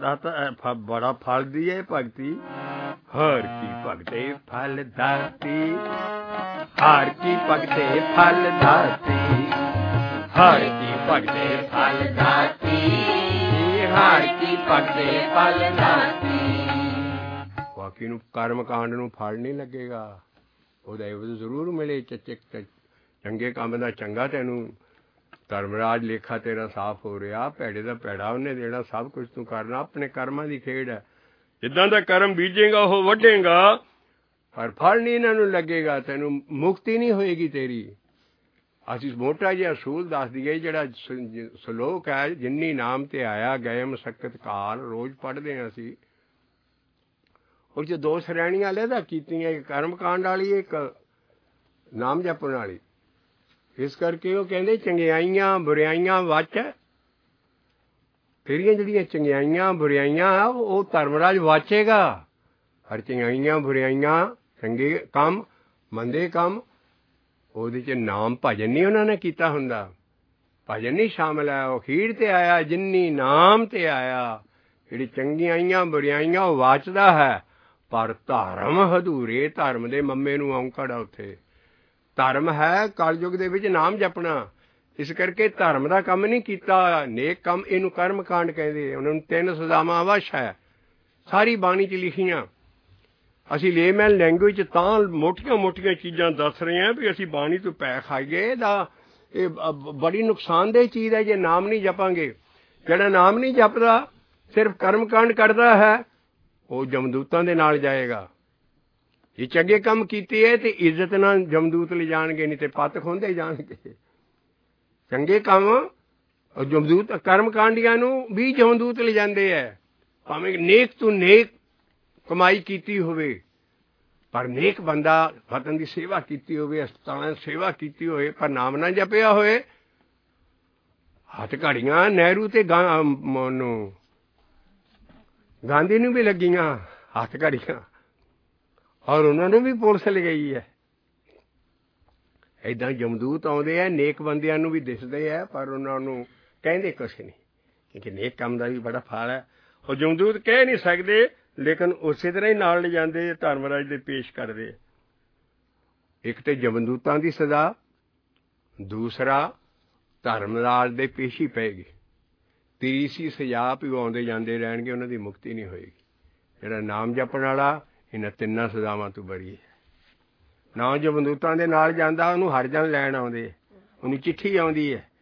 ਫਲਦੀ ਹੈ ਭਗਤੀ। ਹਰ ਕੀ ਭਗਤੇ ਫਲ ਦਾਤੀ, ਹਰ ਕੀ ਭਗਤੇ ਫਲ ਦਾਤੀ, ਹਰ ਕੀ ਭਗਤੇ ਫਲ ਦਾਤੀ, ਹਰ ਕੀ ਭਗਤੇ ਫਲ ਦਾਤੀ। ਬਾਕੀ ਨੂੰ ਕਰਮ ਕਾਂਡ ਨੂੰ ਫਲ ਨਹੀਂ ਲੱਗੇਗਾ, ਉਹਦਾ ਇਹ ਜ਼ਰੂਰ ਮਿਲੇ ਚੰਗੇ ਕੰਮ ਦਾ ਚੰਗਾ ਤੈਨੂੰ ਧਰਮਰਾਜ ਲੇਖਾ ਤੇਰਾ ਸਾਫ਼ ਹੋ ਰਿਹਾ, ਭੈੜੇ ਦਾ ਭੈੜਾ ਉਹਨੇ ਦੇਣਾ, ਸਭ ਕੁਝ ਤੂੰ ਕਰਨਾ। ਆਪਣੇ ਕਰਮਾਂ ਦੀ ਖੇਡ ਹੈ, ਜਿੱਦਾਂ ਦਾ ਕਰਮ ਬੀਜੇਗਾ ਉਹ ਵੱਢੇਗਾ, ਪਰ ਫਲ ਨਹੀਂ ਇਹਨਾਂ ਨੂੰ ਲੱਗੇਗਾ, ਤੈਨੂੰ ਮੁਕਤੀ ਨਹੀਂ ਹੋਏਗੀ ਤੇਰੀ। ਅਸੀਂ ਮੋਟਾ ਜਿਹਾ ਅਸੂਲ ਦੱਸ ਦਈਏ, ਜਿਹੜਾ ਸਲੋਕ ਹੈ ਜਿੰਨੀ ਨਾਮ ਤੇ ਆਇਆ ਗਏ ਮਸਕਤ ਕਾਲ, ਰੋਜ਼ ਪੜ੍ਹਦੇ ਹਾਂ ਅਸੀਂ। ਉਹ 'ਚ ਦੋ ਸ਼੍ਰੇਣੀਆਂ ਅਲੱਗਾ ਕੀਤੀਆਂ, ਇੱਕ ਕਰਮ ਕਾਂਡ ਵਾਲੀ, ਇੱਕ ਨਾਮ ਜਪਣ ਵਾਲੀ। ਇਸ ਕਰਕੇ ਉਹ ਕਹਿੰਦੇ ਚੰਗਿਆਈਆਂ ਬੁਰਿਆਈਆਂ ਵੱਚ, ਤੇਰੀਆਂ ਜਿਹੜੀਆਂ ਚੰਗਿਆਈਆਂ ਬੁਰਿਆਈਆਂ ਆ ਉਹ ਧਰਮਰਾਜ ਵਾਚੇਗਾ। ਹਰ ਚੰਗਿਆਈਆਂ ਬੁਰਿਆਈਆਂ, ਚੰਗੇ ਕੰਮ ਮੰਦੇ ਕੰਮ, ਉਹਦੇ 'ਚ ਨਾਮ ਭਜਨ ਨਹੀਂ ਉਹਨਾਂ ਨੇ ਕੀਤਾ ਹੁੰਦਾ, ਭਜਨ ਨਹੀਂ ਸ਼ਾਮਿਲ ਹੈ। ਉਹ ਖੀਰ 'ਤੇ ਆਇਆ ਜਿੰਨੀ ਨਾਮ 'ਤੇ ਆਇਆ, ਜਿਹੜੀ ਚੰਗਿਆਈਆਂ ਬੁਰਿਆਈਆਂ ਉਹ ਵਾਚਦਾ ਹੈ, ਪਰ ਧਰਮ ਹਦੂਰੇ, ਧਰਮ ਦੇ ਮੰਮੇ ਨੂੰ ਔਂਕੜ ਆ ਉੱਥੇ। ਧਰਮ ਹੈ ਕਲਯੁਗ ਦੇ ਵਿੱਚ ਨਾਮ ਜਪਣਾ। ਇਸ ਕਰਕੇ ਧਰਮ ਦਾ ਕੰਮ ਨਹੀਂ ਕੀਤਾ, ਨੇਕ ਕੰਮ ਇਹਨੂੰ ਕਰਮ ਕਾਂਡ ਕਹਿੰਦੇ। ਉਹਨਾਂ ਨੂੰ 3 ਸਜ਼ਾਵਾਂ ਅਵਸ਼ ਹੈ, ਸਾਰੀ ਬਾਣੀ 'ਚ ਲਿਖੀਆਂ। ਅਸੀਂ ਲੇਮੈਨ ਲੈਂਗੁਏਜ 'ਚ ਤਾਂ ਮੋਟੀਆਂ ਮੋਟੀਆਂ ਚੀਜ਼ਾਂ ਦੱਸ ਰਹੇ ਹਾਂ ਵੀ ਅਸੀਂ ਬਾਣੀ ਤੋਂ ਪੈ ਖਾਈਏ। ਇਹਦਾ ਇਹ ਬੜੀ ਨੁਕਸਾਨਦੇਹ ਚੀਜ਼ ਹੈ ਜੇ ਨਾਮ ਨਹੀਂ ਜਪਾਂਗੇ। ਜਿਹੜਾ ਨਾਮ ਨਹੀਂ ਜਪਦਾ, ਸਿਰਫ ਕਰਮ ਕਾਂਡ ਕਰਦਾ ਹੈ, ਉਹ ਜਮਦੂਤਾਂ ਦੇ ਨਾਲ ਜਾਏਗਾ। ਜੇ ਚੰਗੇ ਕੰਮ ਕੀਤੇ ਹੈ ਤੇ ਇੱਜ਼ਤ ਨਾਲ ਜਮਦੂਤ ਲਿਜਾਣਗੇ, ਨਹੀਂ ਤੇ ਪੱਤ ਖੋਂਦੇ ਜਾਣਗੇ। ਚੰਗੇ ਕੰਮ ਜਮਦੂਤ, ਕਰਮ ਕਾਂਡੀਆਂ ਨੂੰ ਵੀ ਜਮਦੂਤ ਲਿਜਾਂਦੇ ਹੈ। ਭਾਵੇਂ ਨੇਕ ਤੋਂ ਨੇਕ ਕਮਾਈ ਕੀਤੀ ਹੋਵੇ, ਪਰ ਨੇਕ ਬੰਦਾ ਵਤਨ ਦੀ ਸੇਵਾ ਕੀਤੀ ਹੋਵੇ, ਹਸਪਤਾਲਾਂ ਦੀ ਸੇਵਾ ਕੀਤੀ ਹੋਵੇ, ਪਰ ਨਾਮ ਨਾ ਜਪਿਆ ਹੋਏ, ਹੱਥ ਘੜੀਆਂ ਨਹਿਰੂ ਤੇ ਗਾਂਧੀ ਨੂੰ ਵੀ ਲੱਗੀਆਂ ਹੱਥ ਘੜੀਆਂ, ਔਰ ਉਹਨਾਂ ਨੂੰ ਵੀ ਪੁਲਿਸ ਲਗਾਈ ਹੈ। ਏਦਾਂ ਜਮਦੂਤ ਆਉਂਦੇ ਆ, ਨੇਕ ਬੰਦਿਆਂ ਨੂੰ ਵੀ ਦਿਸਦੇ ਆ, ਪਰ ਉਹਨਾਂ ਨੂੰ ਕਹਿੰਦੇ ਕੁਛ ਨਹੀਂ, ਕਿਉਂਕਿ ਨੇਕ ਕੰਮ ਦਾ ਵੀ ਬੜਾ ਫਲ ਹੈ। ਉਹ ਜਮਦੂਤ ਕਹਿ ਨਹੀਂ ਸਕਦੇ, ਲੇਕਿਨ ਉਸੇ ਤਰ੍ਹਾਂ ਹੀ ਨਾਲ ਲਿਜਾਂਦੇ, ਧਰਮਰਾਜ ਦੇ ਪੇਸ਼ ਕਰਦੇ। ਇੱਕ ਤੇ ਜਮਦੂਤਾਂ ਦੀ ਸਜ਼ਾ, ਦੂਸਰਾ ਧਰਮਰਾਜ ਦੇ ਪੇਸ਼ੀ ਪਏਗੀ। ਤੀਸਰੀ ਸਜ਼ਾ ਵੀ ਆਉਂਦੇ ਜਾਂਦੇ ਰਹਿਣਗੇ, ਉਹਨਾਂ ਦੀ ਮੁਕਤੀ ਨਹੀਂ ਹੋਏਗੀ। ਜਿਹੜਾ ਨਾਮ ਜਪਣ ਵਾਲਾ ਇਹਨਾਂ 3 ਸਜ਼ਾਵਾਂ ਤੋਂ ਬਰੀ ਹੈ। ਨਾ ਜਮਦੂਤਾਂ ਦੇ ਨਾਲ ਜਾਂਦਾ, ਉਹਨੂੰ ਹਰਜਨ ਲੈਣ ਆਉਂਦੇ, ਉਹਨੂੰ ਚਿੱਠੀ ਆਉਂਦੀ ਹੈ।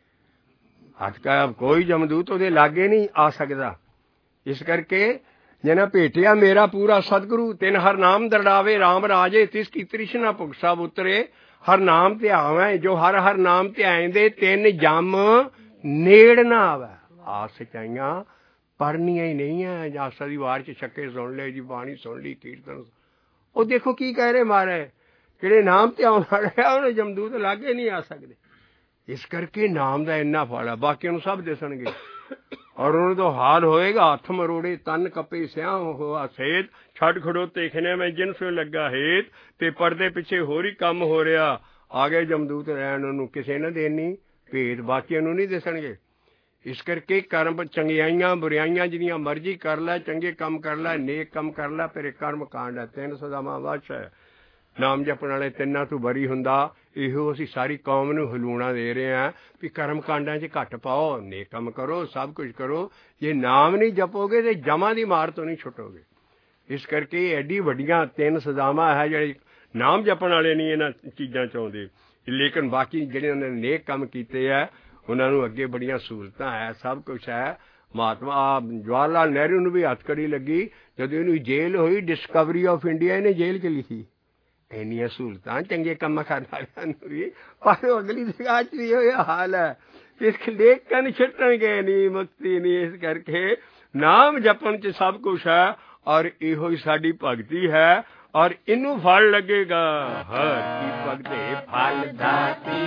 ਕੋਈ ਜਮਦੂਤ ਉਹਦੇ ਲਾਗੇ ਨਹੀਂ ਆ ਸਕਦਾ। ਇਸ ਕਰਕੇ ਜਿਹਨਾਂ ਭੇਟਿਆ ਮੇਰਾ ਪੂਰਾ ਸਤਿਗੁਰੂ, 3 ਹਰ ਨਾਮ ਦਰੜਾਵੇ ਰਾਮ ਰਾਜੇ, ਤਿਸ ਕੀ ਤ੍ਰਿਸ਼ਨਾ ਭੁਖ ਸਭ ਉਤਰੇ। ਹਰ ਨਾਮ ਧਿਆਵੈ ਜੋ ਹਰ ਹਰ ਨਾਮ ਧਿਆਇਂਦੇ, 3 ਜਮ ਨੇੜ ਨਾ ਆਵੇ। ਆਸ ਸਚਾਈਆਂ ਪੜ੍ਹਨੀਆਂ ਹੀ ਨਹੀਂ ਹੈ। ਆਸਾ ਦੀ ਵਾਰ 'ਚ ਛੱਕੇ ਸੁਣ ਲਏ ਜੀ, ਬਾਣੀ ਸੁਣ ਲਈ, ਕੀਰਤਨ। ਉਹ ਦੇਖੋ ਕੀ ਕਹਿ ਰਹੇ ਮਹਾਰਾਜ, ਜਿਹੜੇ ਨਾਮ ਧਿਆਉਣ ਵਾਲੇ ਆ ਉਹਨੇ ਜਮਦੂਤ ਲਾਗੇ ਨਹੀਂ ਆ ਸਕਦੇ। ਇਸ ਕਰਕੇ ਨਾਮ ਦਾ ਇੰਨਾ ਫਲ ਹੈ, ਬਾਕੀਆਂ ਨੂੰ ਸਭ ਦਿਸਣਗੇ। ਔਰ ਉਹਨਾਂ ਤੋਂ ਹਾਲ ਹੋਏਗਾ, ਹੱਥ ਮਰੋੜੇ ਤਨ ਕੱਪੇ ਸਿਆਂ ਹੋਆ ਸੇਤ, ਛੱਡ ਖੜੋਤੇ ਖਿਨੇ ਮੈਂ ਜਿਨ ਸੋ ਲੱਗਾ ਹੇਤ। ਤੇ ਪਰਦੇ ਪਿੱਛੇ ਹੋਰ ਹੀ ਕੰਮ ਹੋ ਰਿਹਾ, ਆ ਗਏ ਜਮਦੂਤ ਰਹਿਣ, ਉਹਨੂੰ ਕਿਸੇ ਨੇ ਦੇਣੀ ਭੇਤ, ਬਾਕੀਆਂ ਨੂੰ ਨਹੀਂ ਦਿਸਣਗੇ। ਇਸ ਕਰਕੇ ਕਰਮ ਚੰਗਿਆਈਆਂ ਬੁਰਾਈਆਂ ਜਿਹੜੀਆਂ ਮਰਜ਼ੀ ਕਰ ਲੈ, ਚੰਗੇ ਕੰਮ ਕਰ ਲੈ, ਨੇਕ ਕੰਮ ਕਰ ਲੈ, ਫਿਰ ਇਹ ਕਰਮ ਕਾਂਡ ਹੈ। 3 ਸਜ਼ਾਵਾਂ ਵਸ਼ ਹੈ। ਨਾਮ ਜਪਣ ਵਾਲੇ 3 ਤੋਂ ਬਰੀ ਹੁੰਦਾ। ਇਹੋ ਅਸੀਂ ਸਾਰੀ ਕੌਮ ਨੂੰ ਹਲੂਣਾ ਦੇ ਰਹੇ ਹਾਂ ਵੀ ਕਰਮ ਕਾਂਡਾਂ 'ਚ ਘੱਟ ਪਾਓ, ਨੇਕ ਕੰਮ ਕਰੋ, ਸਭ ਕੁਝ ਕਰੋ। ਜੇ ਨਾਮ ਨਹੀਂ ਜਪੋਗੇ ਤੇ ਜਮਾਂ ਦੀ ਮਾਰ ਤੋਂ ਨਹੀਂ ਛੁੱਟੋਗੇ। ਇਸ ਕਰਕੇ ਐਡੀ ਵੱਡੀਆਂ 3 ਸਜ਼ਾਵਾਂ ਹੈ। ਜਿਹੜੇ ਨਾਮ ਜਪਣ ਵਾਲੇ ਨਹੀਂ ਇਹਨਾਂ ਚੀਜ਼ਾਂ 'ਚ ਆਉਂਦੇ, ਲੇਕਿਨ ਬਾਕੀ ਜਿਹੜੇ ਉਹਨਾਂ ਨੇ ਨੇਕ ਕੰਮ ਕੀਤੇ ਹੈ, ਉਹਨਾਂ ਨੂੰ ਅੱਗੇ ਬੜੀਆਂ ਸਹੂਲਤਾਂ ਹੈ, ਸਭ ਕੁਛ ਹੈ। ਮਹਾਤਮਾ ਜਵਾਹਰ ਲਾਲ ਨਹਿਰੂ ਨੂੰ ਵੀ ਹੱਥਕੜੀ ਲੱਗੀ ਜਦੋਂ ਇਹਨੂੰ ਜੇਲ੍ਹ ਹੋਈ, ਡਿਸਕਵਰੀ ਆਫ ਇੰਡੀਆ ਇਹਨੇ ਜੇਲ੍ਹ 'ਚ ਲਿਖੀ। ਇੰਨੀਆਂ ਸਹੂਲਤਾਂ ਚੰਗੇ ਕੰਮ ਕਰਨ ਵਾਲਿਆਂ ਨੂੰ ਵੀ, ਪਰ ਅਗਲੀ ਜਗ੍ਹਾ 'ਚ ਵੀ ਇਹ ਹਾਲ ਹੈ। ਇਸ ਲੇਖਨ ਛੱਟਣਗੇ ਨਹੀਂ, ਮੁਕਤੀ ਨਹੀਂ। ਇਸ ਕਰਕੇ ਨਾਮ ਜਪਣ 'ਚ ਸਭ ਕੁਛ ਹੈ, ਔਰ ਇਹੋ ਹੀ ਸਾਡੀ ਭਗਤੀ ਹੈ, ਔਰ ਇਹਨੂੰ ਫਲ ਲੱਗੇਗਾ। ਹਰ ਕੀ ਭਗਤੇ ਫਲ ਦਾਤੀ,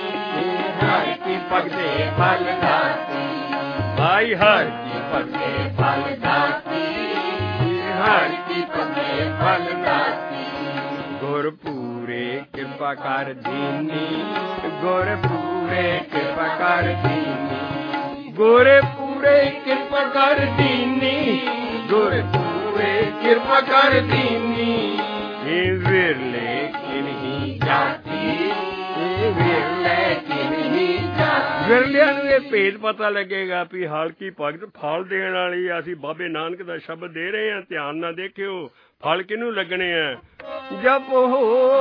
ਹਰ ਕੀ ਭਗਤੇ ਫਲ ਦਾਤੀ, ਭਾਈ ਹਰ ਕੀ ਭਗਤੇ ਫਲ ਦਾਤੀ, ਹਰ ਕੀ ਭਗਤੇ ਫਲ ਦਾਤੀ। ਗੁਰ ਪੂਰੇ ਕਿਰਪਾ ਕਰ ਦੀਨੀ, ਗੁਰ ਪੂਰੇ ਕਿਰਪਾ ਕਰ ਦੀਨੀ, ਗੁਰ ਪੂਰੇ ਕਿਰਪਾ ਕਰ ਦੀਨੀ, ਗੁਰ ਪੂਰੇ ਕਿਰਪਾ ਕਰ ਦੀਨੀ। ਇਹ ਵਿਰਲੇ ਕਿਨਹੀ ਜਾਤੀ, ਇਹ ਵਿਰਲੇ ਕਿਨਹੀ ਜਾਤੀ। ਵਿਰਲਿਆਂ ਨੂੰ ਇਹ ਭੇਦ ਪਤਾ ਲੱਗੇਗਾ ਵੀ ਹਲਕੀ ਭਗਤ ਫਲ ਦੇਣ ਵਾਲੀ। ਅਸੀਂ ਬਾਬੇ ਨਾਨਕ ਦਾ ਸ਼ਬਦ ਦੇ ਰਹੇ ਹਾਂ, ਧਿਆਨ ਨਾਲ ਦੇਖਿਓ ਫਲ ਕਿਹਨੂੰ ਲੱਗਣੇ ਆ। ਜਪ ਹੋ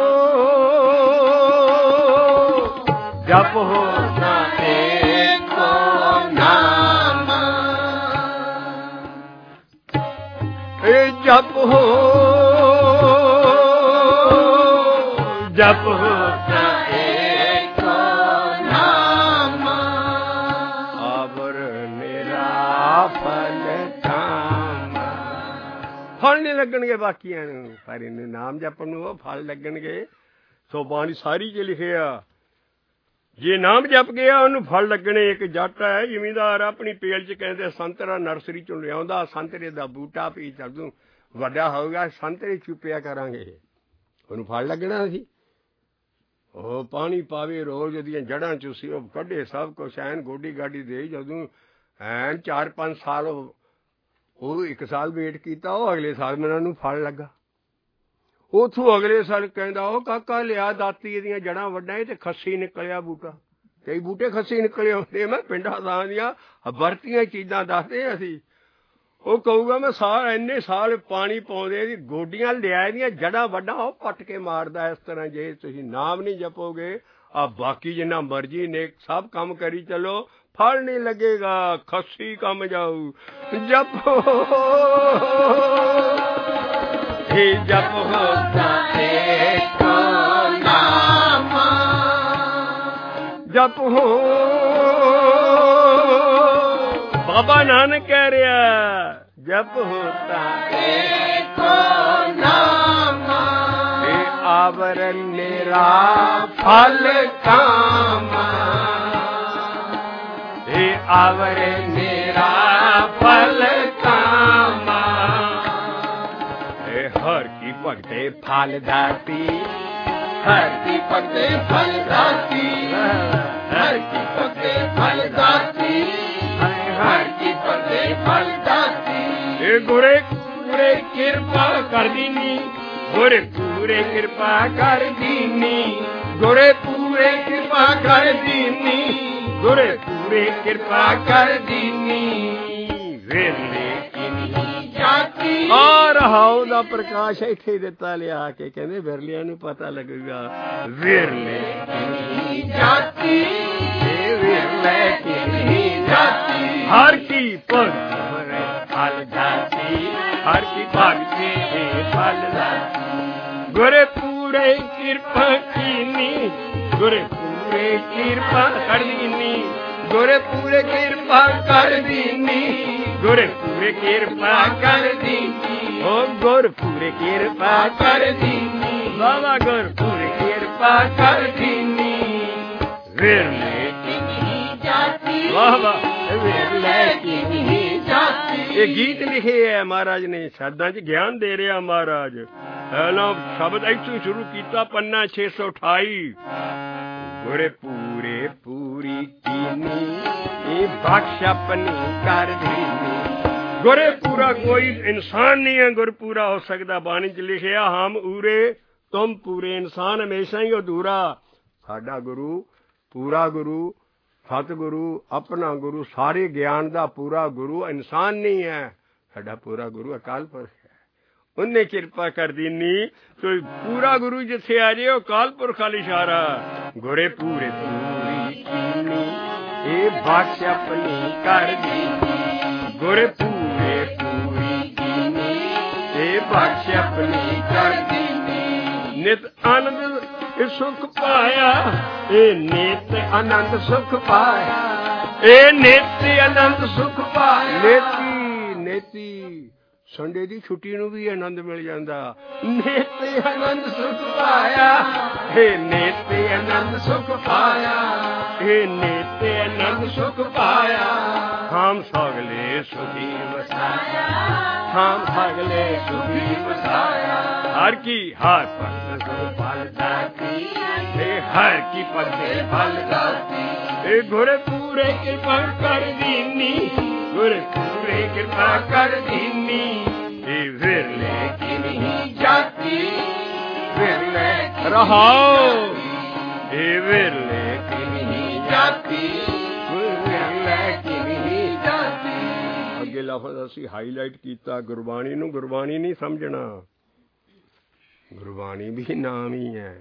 ਜਪ ਹੋ ਨਾ ਏਕੋ ਨਾਮ, ਇਹ ਜਪ ਹੋ ਜਪ ਹੋ ਨਾ ਏਕੋ ਨਾਮ, ਅਵਰ ਮੇਰਾ ਫਲ ਕਾਮ। ਫਲ ਨਹੀਂ ਲੱਗਣਗੇ ਬਾਕੀਆਂ ਨੂੰ, ਪਰ ਇਹਨੂੰ ਨਾਮ ਜਪਣ ਨੂੰ ਉਹ ਫਲ ਲੱਗਣਗੇ। ਸੋ ਬਾਣੀ ਸਾਰੀ 'ਚ ਲਿਖਿਆ, ਜੇ ਨਾਮ ਜਪ ਗਿਆ ਉਹਨੂੰ ਫਲ ਲੱਗਣੇ। ਇੱਕ ਜੱਟ ਹੈ ਜ਼ਿਮੀਂਦਾਰ, ਆਪਣੀ ਪੇਲ 'ਚ ਕਹਿੰਦੇ ਸੰਤਰਾ ਨਰਸਰੀ 'ਚੋਂ ਲਿਆਉਂਦਾ, ਸੰਤਰੇ ਦਾ ਬੂਟਾ ਵੀ ਜਦੋਂ ਵੱਡਾ ਹੋਊਗਾ ਸੰਤਰੇ ਚੁੱਪਿਆ ਕਰਾਂਗੇ, ਉਹਨੂੰ ਫਲ ਲੱਗਣਾ ਸੀ। ਉਹ ਪਾਣੀ ਪਾਵੇ ਰੋਜ਼, ਉਹਦੀਆਂ ਜੜ੍ਹਾਂ 'ਚ ਸੀ ਉਹ ਕੱਢੇ ਸਭ ਕੁਛ, ਐਨ ਗੋਡੀ ਗਾਡੀ ਦੇ। ਜਦੋਂ ਐਨ 4-5 ਸਾਲ ਉਹ 1 ਸਾਲ ਵੇਟ ਕੀਤਾ, ਉਹ ਅਗਲੇ ਸਾਲ ਮੈਨੂੰ ਉਹਨੂੰ ਫਲ ਲੱਗਾ। ਉੱਥੋਂ ਅਗਲੇ ਸਾਲ ਕਹਿੰਦਾ ਉਹ ਕਾਕਾ ਲਿਆ ਦਾਤੀ ਇਹਦੀਆਂ ਜੜ੍ਹਾਂ ਵੱਢਾਂ ਤੇ ਖੱਸੀ ਨਿਕਲਿਆ ਬੂਟਾ। ਕਈ ਬੂਟੇ ਖੱਸੀ ਨਿਕਲੇ ਆਉਂਦੇ। ਮੈਂ ਪਿੰਡਾਂ ਥਾਂ ਦੀਆਂ ਵਰਤੀਆਂ ਚੀਜ਼ਾਂ ਦੱਸਦੇ ਅਸੀਂ। ਉਹ ਕਹੂਗਾ ਮੈਂ ਇੰਨੇ ਸਾਲ ਪਾਣੀ ਪਾਉਂਦੇ ਇਹਦੀ ਗੋਡੀਆਂ ਲਿਆ ਇਹਦੀਆਂ ਜੜ੍ਹਾਂ ਵੱਢਾਂ ਉਹ ਪੱਟ ਕੇ ਮਾਰਦਾ। ਇਸ ਤਰ੍ਹਾਂ ਜੇ ਤੁਸੀਂ ਨਾਮ ਨਹੀਂ ਜਪੋਗੇ ਆ ਬਾਕੀ ਜਿੰਨਾ ਮਰਜ਼ੀ ਨੇ ਸਭ ਕੰਮ ਕਰੀ ਚਲੋ ਫਲ ਨਹੀਂ ਲੱਗੇਗਾ। ਖੱਸੀ ਕੰਮ ਜਾਊ। ਜਪੋ ਜਪ ਹੋਤਾ ਏਕੋ ਨਾਮ ਜਪ ਹੋ। ਬਾਬਾ ਨਾਨਕ ਕਹਿ ਰਿਹਾ ਜਪ ਹੋਤਾ ਏਕੋ ਨਾਮ ਇਹ ਆਵਰ ਨਿਰਾ ਫਲ ਕਾਮ ਇਹ ਆਵਰ ਨਿਰਾ ਫਲ ਕਾਮ हर की भगते फल दाती हर की भगते फल दाती हर की भगते फल दाती हर की भगते फल दाती ए गुरे पूरे कृपा कर दीनी गुरे पूरे कृपा कर दीनी गुरे पूरे कृपा कर दीनी गुरे पूरे कृपा कर दीनी वेले ਰਹਾਉ ਦਾ ਪ੍ਰਕਾਸ਼ ਇੱਥੇ ਦਿੱਤਾ ਲਿਆ ਕੇ ਕਹਿੰਦੇ ਵਿਰਲਿਆਂ ਨੂੰ ਪਤਾ ਲੱਗੇਗਾ ਵਿਰਲੇ ਕੀ ਜਾਤੀ ਇਹ ਵਿਰਲੇ ਕੀ ਜਾਤੀ ਹਰ ਕੀ ਭਗਤ ਫਲ ਜਾਤੀ ਹਰ ਕੀ ਭਗਤੀ ਫਲ ਜਾਤੀ ਗੁਰੇ ਪੂਰੇ ਕਿਰਪਾ ਕੀਨੀ ਗੁਰੇ ਪੂਰੇ ਕਿਰਪਾ ਕਰ ਦੀਨੀ ਗੁਰੇ ਪੂਰੇ ਕਿਰਪਾ ਕਰ ਦੀਨੀ ਗੁਰ ਪੂਰੇ ਕਿਰਪਾ ਕਰ ਦੀਨੀ ਓ ਗੁਰ ਪੂਰੇ ਕਿਰਪਾ ਕਰ ਦੀਨੀ ਬਾਬਾ ਗੁਰ ਪੂਰੇ ਕਿਰਪਾ ਕਰ ਦੀਨੀ ਵਿਰਲੇ ਕੀ ਨਹੀਂ ਜਾਤੀ ਬਾਬਾ ਵਿਰਲੇ ਕੀ ਨਹੀਂ ਜਾਤੀ। ਇਹ ਗੀਤ ਲਿਖੇ ਹੈ ਮਹਾਰਾਜ ਨੇ ਸ਼ਬਦਾਂ 'ਚ ਗਿਆਨ ਦੇ ਰਿਹਾ ਮਹਾਰਾਜ। ਪਹਿਲਾਂ ਸ਼ਬਦ ਇੱਥੋਂ ਸ਼ੁਰੂ ਕੀਤਾ ਪੰਨਾ 628 ਗੁਰੇ ਪੂਰੇ ਪੂਰੀ ਕੀਨੀ ਇਹ ਬਖਸ਼ ਆਪਣੀ ਕਰ ਦੀਨੀ। ਗੁਰੇ ਪੂਰਾ ਕੋਈ ਇਨਸਾਨ ਨਹੀਂ ਹੈ ਗੁਰ ਪੂਰਾ ਹੋ ਸਕਦਾ। ਬਾਣੀ 'ਚ ਲਿਖਿਆ ਹਮ ਊਰੇ ਤੁਮ ਪੂਰੇ ਇਨਸਾਨ ਹਮੇਸ਼ਾ ਹੀ ਅਧੂਰਾ। ਸਾਡਾ ਗੁਰੂ ਪੂਰਾ ਗੁਰੂ ਸਤਿਗੁਰੂ ਆਪਣਾ ਗੁਰੂ ਸਾਰੇ ਗਿਆਨ ਦਾ ਪੂਰਾ ਗੁਰੂ ਇਨਸਾਨ ਨਹੀਂ ਹੈ। ਸਾਡਾ ਪੂਰਾ ਗੁਰੂ ਅਕਾਲ ਪੁਰਖ ਹੈ। ਉਹਨੇ ਕਿਰਪਾ ਕਰ ਦੀਨੀ। ਕੋਈ ਪੂਰਾ ਗੁਰੂ ਜਿੱਥੇ ਆ ਜਾਏ ਉਹ ਅਕਾਲ ਪੁਰਖ ਵਾਲ ਇਸ਼ਾਰਾ। ਗੁਰੇ ਪੂਰੇ ਪੂਰੀ ਕੀਨੀ ਇਹ ਬਖਸ਼ ਆਪਣੀ ਕਰ ਦੀਨੀ ਗੁਰੇ ਪੂਰੇ ਪੂਰੀ ਕੀਨੀ ਇਹ ਬਖਸ਼ ਆਪਣੀ ਕਰ ਦੀਨੀ। ਨਿਤ ਆਨੰਦ ਇਹ ਸੁਖ ਪਾਇਆ ਇਹ ਨਿਤ ਆਨੰਦ ਸੁਖ ਪਾਇਆ ਇਹ ਨਿਤ ਆਨੰਦ ਸੁਖ ਪਾਇਆ। ਨੇਤੀ ਨੇਤੀ ਸੰਡੇ ਦੀ ਛੁੱਟੀ ਨੂੰ ਵੀ ਆਨੰਦ ਮਿਲ ਜਾਂਦਾ। ਨਿਤ ਆਨੰਦ ਸੁਖ ਪਾਇਆ ਇਹ ਨਿਤ ਆਨੰਦ ਸੁਖ ਪਾਇਆ ਇਹ ਨਿਤ ਆਨੰਦ ਸੁਖ ਪਾਇਆ। ਹਮ ਸਗਲੇ ਸੁਖੀ ਵਸਾਇਆ ਹਮ ਸਗਲੇ ਸੁਖੀ ਵਸਾਇਆ। ਹਰ ਕੀ ਹਰ ਭਗਤ ਫਲ ਦਾਤੀ ਇਹ ਹਰ ਕੀ ਭਗਤ ਫਲ ਦਾਤੀ ਇਹ ਗੁਰ ਪੂਰੇ ਕਿਰਪਾ ਕਰ ਦੀਨੀ ਗੁਰ ਪੂਰੇ ਕਿਰਪਾ ਕਰ ਦੀਨੀ। ਇਹ ਵਿਰਲੇ ਕੀ ਨਹੀਂ ਜਾਤੀ ਵਿਰਲੇ ਰਹਾਓ ਇਹ ਵਿਰਲੇ ਕੀ ਨਹੀਂ ਜਾਤੀ ਵਿਰਲੇ ਕੀ ਨਹੀਂ ਜਾਤੀ। ਅੱਗੇ ਲਫ਼ਜ਼ ਅਸੀਂ ਹਾਈਲਾਈਟ ਕੀਤਾ ਗੁਰਬਾਣੀ ਨੂੰ। ਗੁਰਬਾਣੀ ਨਹੀਂ ਸਮਝਣਾ ਗੁਰਬਾਣੀ ਵੀ ਨਾਮ ਹੀ ਹੈ।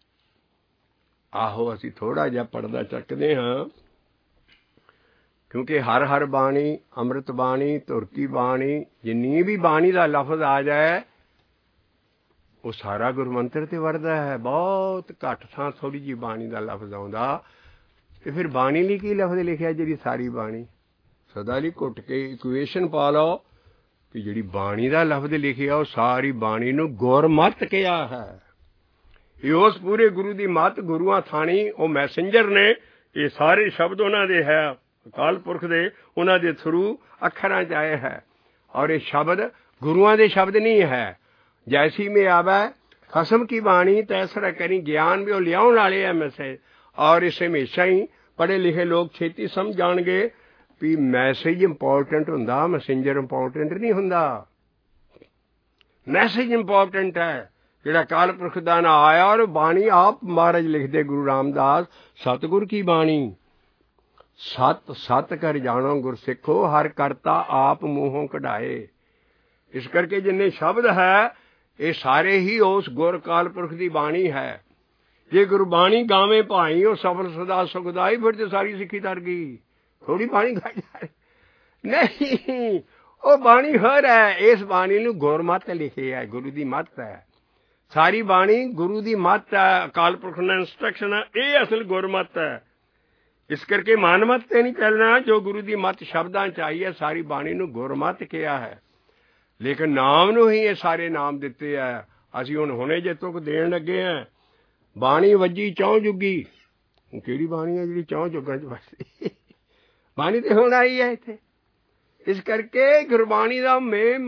ਆਹੋ ਅਸੀਂ ਥੋੜ੍ਹਾ ਜਿਹਾ ਪੜਦਾ ਚੱਕਦੇ ਹਾਂ ਕਿਉਂਕਿ ਹਰ ਹਰ ਬਾਣੀ ਅੰਮ੍ਰਿਤ ਬਾਣੀ ਧੁਰਕੀ ਬਾਣੀ ਜਿੰਨੀ ਵੀ ਬਾਣੀ ਦਾ ਲਫ਼ਜ਼ ਆ ਜਾਏ ਉਹ ਸਾਰਾ ਗੁਰਮੰਤਰ ਤੇ ਵਰਦਾ ਹੈ। ਬਹੁਤ ਘੱਟ ਥਾਂ ਥੋੜ੍ਹੀ ਜਿਹੀ ਬਾਣੀ ਦਾ ਲਫ਼ਜ਼ ਆਉਂਦਾ ਤੇ ਫਿਰ ਬਾਣੀ ਲਈ ਕੀ ਲਫ਼ਜ਼ ਲਿਖਿਆ ਜਿਹੜੀ ਸਾਰੀ ਬਾਣੀ ਸਦਾ ਲਈ ਘੁੱਟ ਕੇ ਇਕੁਏਸ਼ਨ ਪਾ ਲਓ ਕਿ ਜਿਹੜੀ ਬਾਣੀ ਦਾ ਲਫ਼ਜ਼ ਲਿਖਿਆ ਉਹ ਸਾਰੀ ਬਾਣੀ ਨੂੰ ਗੁਰਮਤਿ ਕਿਹਾ ਹੈ। ਇਹ ਉਸ ਪੂਰੇ ਗੁਰੂ ਦੀ ਮੱਤ ਗੁਰੂਆਂ ਥਾਣੀ ਉਹ ਮੈਸੇਂਜਰ ਨੇ। ਇਹ ਸਾਰੇ ਸ਼ਬਦ ਉਹਨਾਂ ਦੇ ਹੈ ਅਕਾਲ ਪੁਰਖ ਦੇ ਉਹਨਾਂ ਦੇ ਥਰੂ ਅੱਖਰਾਂ 'ਚ ਆਏ ਹੈ ਔਰ ਇਹ ਸ਼ਬਦ ਗੁਰੂਆਂ ਦੇ ਸ਼ਬਦ ਨਹੀਂ ਹੈ। ਜੈਸੀ ਮੈਂ ਆਵੈ ਖਸਮ ਕੀ ਬਾਣੀ ਤੈਸਰਾ ਕਰੀ ਗਿਆਨ ਵੀ ਉਹ ਲਿਆਉਣ ਵਾਲੇ ਹੈ ਮੈਸੇਜ ਔਰ ਇਸ ਹਮੇਸ਼ਾ ਹੀ ਪੜ੍ਹੇ ਲਿਖੇ ਲੋਕ ਛੇਤੀ ਸਮਝ ਜਾਣਗੇ ਵੀ ਮੈਸੇਜ ਇੰਪੋਰਟੈਂਟ ਹੁੰਦਾ ਮੈਸੇਂਜਰ ਇੰਪੋਰਟੈਂਟ ਨਹੀਂ ਹੁੰਦਾ। ਮੈਸੇਜ ਇੰਪੋਰਟੈਂਟ ਹੈ ਜਿਹੜਾ ਅਕਾਲ ਪੁਰਖ ਦਾ ਨਾਂ ਆਇਆ। ਔਰ ਬਾਣੀ ਆਪ ਮਹਾਰਾਜ ਲਿਖਦੇ ਗੁਰੂ ਰਾਮਦਾਸ, ਸਤਿਗੁਰ ਕੀ ਬਾਣੀ ਸਤ ਸਤ ਕਰ ਜਾਣੋ ਗੁਰ ਸਿੱਖੋ, ਹਰ ਕਰਤਾ ਆਪ ਮੂੰਹੋਂ ਕਢਾਏ। ਇਸ ਕਰਕੇ ਜਿੰਨੇ ਸ਼ਬਦ ਹੈ ਇਹ ਸਾਰੇ ਹੀ ਉਸ ਗੁਰ ਅਕਾਲ ਪੁਰਖ ਦੀ ਬਾਣੀ ਹੈ। ਜੇ ਗੁਰਬਾਣੀ ਗਾਵੇਂ ਭਾਈ ਉਹ ਸਫਲ ਸਦਾ ਸੁਖਦਾਈ, ਫਿਰ ਤੇ ਸਾਰੀ ਸਿੱਖੀ ਤਰ ਗਈ। ਥੋੜੀ ਬਾਣੀ ਗਾਈ ਜਾ ਨਹੀਂ, ਉਹ ਬਾਣੀ ਹੋਰ ਹੈ। ਇਸ ਬਾਣੀ ਨੂੰ ਗੁਰਮਤਿ ਲਿਖਿਆ ਹੈ, ਗੁਰੂ ਦੀ ਮੱਤ ਹੈ। ਸਾਰੀ ਬਾਣੀ ਗੁਰੂ ਦੀ ਮੱਤ ਹੈ, ਅਕਾਲ ਪੁਰਖ ਨੇ ਇੰਸਟਰਕਸ਼ਨ ਹੈ, ਇਹ ਅਸਲ ਗੁਰਮਤਿ ਹੈ। ਇਸ ਕਰਕੇ ਮਨਮਤ ਤੇ ਨਹੀਂ ਚੱਲਣਾ, ਜੋ ਗੁਰੂ ਦੀ ਮੱਤ ਸ਼ਬਦਾਂ ਚ ਆਈ ਹੈ। ਸਾਰੀ ਬਾਣੀ ਨੂੰ ਗੁਰਮਤਿ ਕਿਹਾ ਹੈ, ਲੇਕਿਨ ਨਾਮ ਨੂੰ ਹੀ ਇਹ ਸਾਰੇ ਨਾਮ ਦਿੱਤੇ ਹੈ। ਅਸੀਂ ਹੁਣੇ ਜੇ ਤੁਕ ਦੇਣ ਲੱਗੇ ਹਾਂ, ਬਾਣੀ ਵੱਜੀ ਚੌਂ ਜੁਗੀ। ਕਿਹੜੀ ਬਾਣੀ ਹੈ ਜਿਹੜੀ ਚੌਂ ਜੁਗਾਂ ਚ ਵੱਜਦੀ? ਬਾਣੀ ਤੇ ਹੁਣ ਆਈ ਹੈ ਇੱਥੇ। ਇਸ ਕਰਕੇ ਗੁਰਬਾਣੀ ਦਾ ਮੇਨ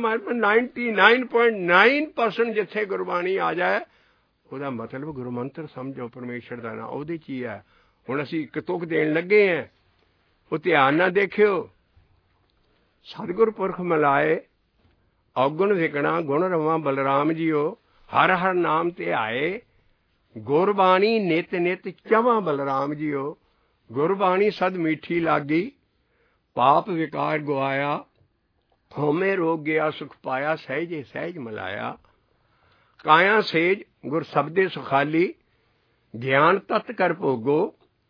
99.9% ਜਿੱਥੇ ਗੁਰਬਾਣੀ ਆ ਜਾਏ ਉਹਦਾ ਮਤਲਬ ਗੁਰੂ ਮੰਤਰ ਸਮਝੋ, ਪਰਮੇਸ਼ਰ ਦਾ ਨਾਂ ਉਹਦੇ 'ਚ ਹੀ ਹੈ। ਹੁਣ ਅਸੀਂ ਇੱਕ ਤੁਕ ਦੇਣ ਲੱਗੇ ਹਾਂ, ਉਹ ਧਿਆਨ ਨਾਲ ਦੇਖਿਓ। ਸਤਿਗੁਰ ਪੁਰਖ ਮਿਲਾਏ ਔਗੁਣ ਵਿਕਣਾ ਗੁਣ ਰਵਾਂ ਬਲਰਾਮ ਜੀਓ, ਹਰ ਹਰ ਨਾਮ ਤੇ ਆਏ ਗੁਰਬਾਣੀ ਨਿਤ ਨਿਤ ਚਵਾਂ ਬਲਰਾਮ ਜੀਓ। ਗੁਰਬਾਣੀ ਸਦ ਮੀਠੀ ਲਾਗੀ, ਪਾਪ ਵਿਕਾਰ ਗਵਾਇਆ, ਹਉਮੈ ਰੋਗ ਗਿਆ ਸੁਖ ਪਾਇਆ, ਸਹਿਜੇ ਸਹਿਜ ਮਲਾਇਆ। ਕਾਇਆ ਸੇਜ ਗੁਰ ਸਬਦੇ ਸੁਖਾਲੀ, ਗਿਆਨ ਤਤ ਕਰ ਭੋਗੋ,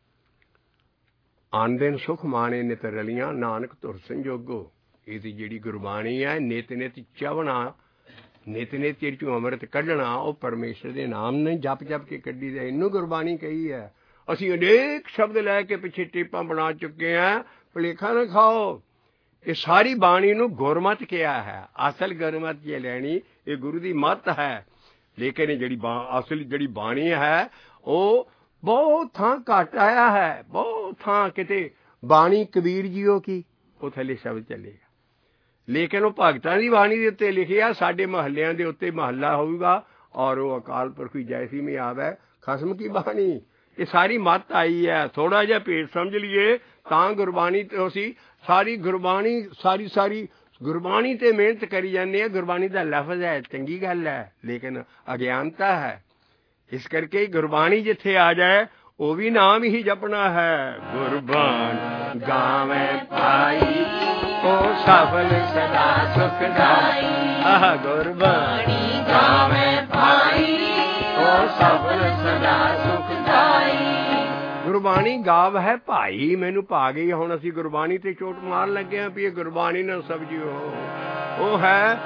ਆਨ ਦਿਨ ਸੁਖ ਮਾਣੇ ਨਿਤ ਰਲੀਆਂ, ਨਾਨਕ ਧੁਰ ਸੰਜੋਗੋ। ਇਹਦੀ ਜਿਹੜੀ ਗੁਰਬਾਣੀ ਹੈ ਨਿਤ ਨਿਤ ਚਵਣਾ, ਨਿਤ ਨਿਤ ਚਿਰ ਚੋਂ ਅੰਮ੍ਰਿਤ ਕੱਢਣਾ, ਉਹ ਪਰਮੇਸ਼ਰ ਦੇ ਨਾਮ ਨੇ ਜਪ ਜਪ ਕੇ ਕੱਢੀ ਦਾ। ਇਹਨੂੰ ਗੁਰਬਾਣੀ ਕਹੀ ਹੈ। ਅਸੀਂ ਅਨੇਕ ਸ਼ਬਦ ਲੈ ਕੇ ਪਿੱਛੇ ਟੇਪਾਂ ਬਣਾ ਚੁੱਕੇ ਹਾਂ, ਭੁਲੇਖਾ ਨਾ ਖਾਓ। ਇਹ ਸਾਰੀ ਬਾਣੀ ਨੂੰ ਗੁਰਮਤ ਕਿਹਾ ਹੈ। ਅਸਲ ਗੁਰਮਤ ਜੇ ਲੈਣੀ ਇਹ ਗੁਰੂ ਦੀ ਮੱਤ ਹੈ, ਲੇਕਿਨ ਇਹ ਜਿਹੜੀ ਅਸਲ ਜਿਹੜੀ ਬਾਣੀ ਹੈ ਉਹ ਬਹੁਤ ਥਾਂ ਘੱਟ ਆਇਆ ਹੈ। ਬਹੁਤ ਥਾਂ ਕਿਤੇ ਬਾਣੀ ਕਬੀਰ ਜੀਓ ਕੀ ਉਹ ਥੱਲੇ ਸ਼ਬਦ ਚੱਲੇਗਾ, ਲੇਕਿਨ ਉਹ ਭਗਤਾਂ ਦੀ ਬਾਣੀ ਦੇ ਉੱਤੇ ਲਿਖਿਆ। ਸਾਡੇ ਮਹੱਲਿਆਂ ਦੇ ਉੱਤੇ ਮਹੱਲਾ ਹੋਊਗਾ ਔਰ ਉਹ ਅਕਾਲ ਪੁਰਖ ਜੈਸੀ ਮੇ ਆਵੇ ਖਸਮ ਕੀ ਬਾਣੀ। ਇਹ ਸਾਰੀ ਮੱਤ ਆਈ ਹੈ। ਥੋੜਾ ਜਿਹਾ ਭੇਦ ਸਮਝ ਲਈਏ ਤਾਂ ਗੁਰਬਾਣੀ ਤੇ ਅਸੀਂ ਸਾਰੀ ਗੁਰਬਾਣੀ ਸਾਰੀ ਗੁਰਬਾਣੀ ਤੇ ਮਿਹਨਤ ਕਰੀ ਜਾਂਦੇ ਹਾਂ। ਗੁਰਬਾਣੀ ਦਾ ਲਫ਼ਜ਼ ਹੈ, ਚੰਗੀ ਗੱਲ ਹੈ, ਲੇਕਿਨ ਅਗਿਆਨਤਾ ਹੈ। ਇਸ ਕਰਕੇ ਗੁਰਬਾਣੀ ਜਿੱਥੇ ਆ ਜਾਏ ਉਹ ਵੀ ਨਾਮ ਹੀ ਜਪਣਾ ਹੈ। ਗੁਰਬਾਣੀ ਗਾਵੇਂ ਭਾਈ ਉਹ ਸਫਲ ਸਦਾ ਸੁਖਦਾਈ, ਆਹ ਗੁਰਬਾਣੀ ਗਾਵੇਂ ਭਾਈ ਉਹ ਸਫਲ ਸਦਾ ਸੁਖਦਾਈ। ਗੁਰਬਾਣੀ ਗਾਵ ਹੈ ਭਾਈ, ਮੈਨੂੰ ਪਾ ਗਈ। ਹੁਣ ਅਸੀਂ ਗੁਰਬਾਣੀ ਤੇ ਚੋਟ ਮਾਰਨ ਲੱਗੇ ਹਾਂ ਵੀ ਇਹ ਗੁਰਬਾਣੀ ਨਾਲ ਸਮਝਿਓ। ਉਹ ਹੈ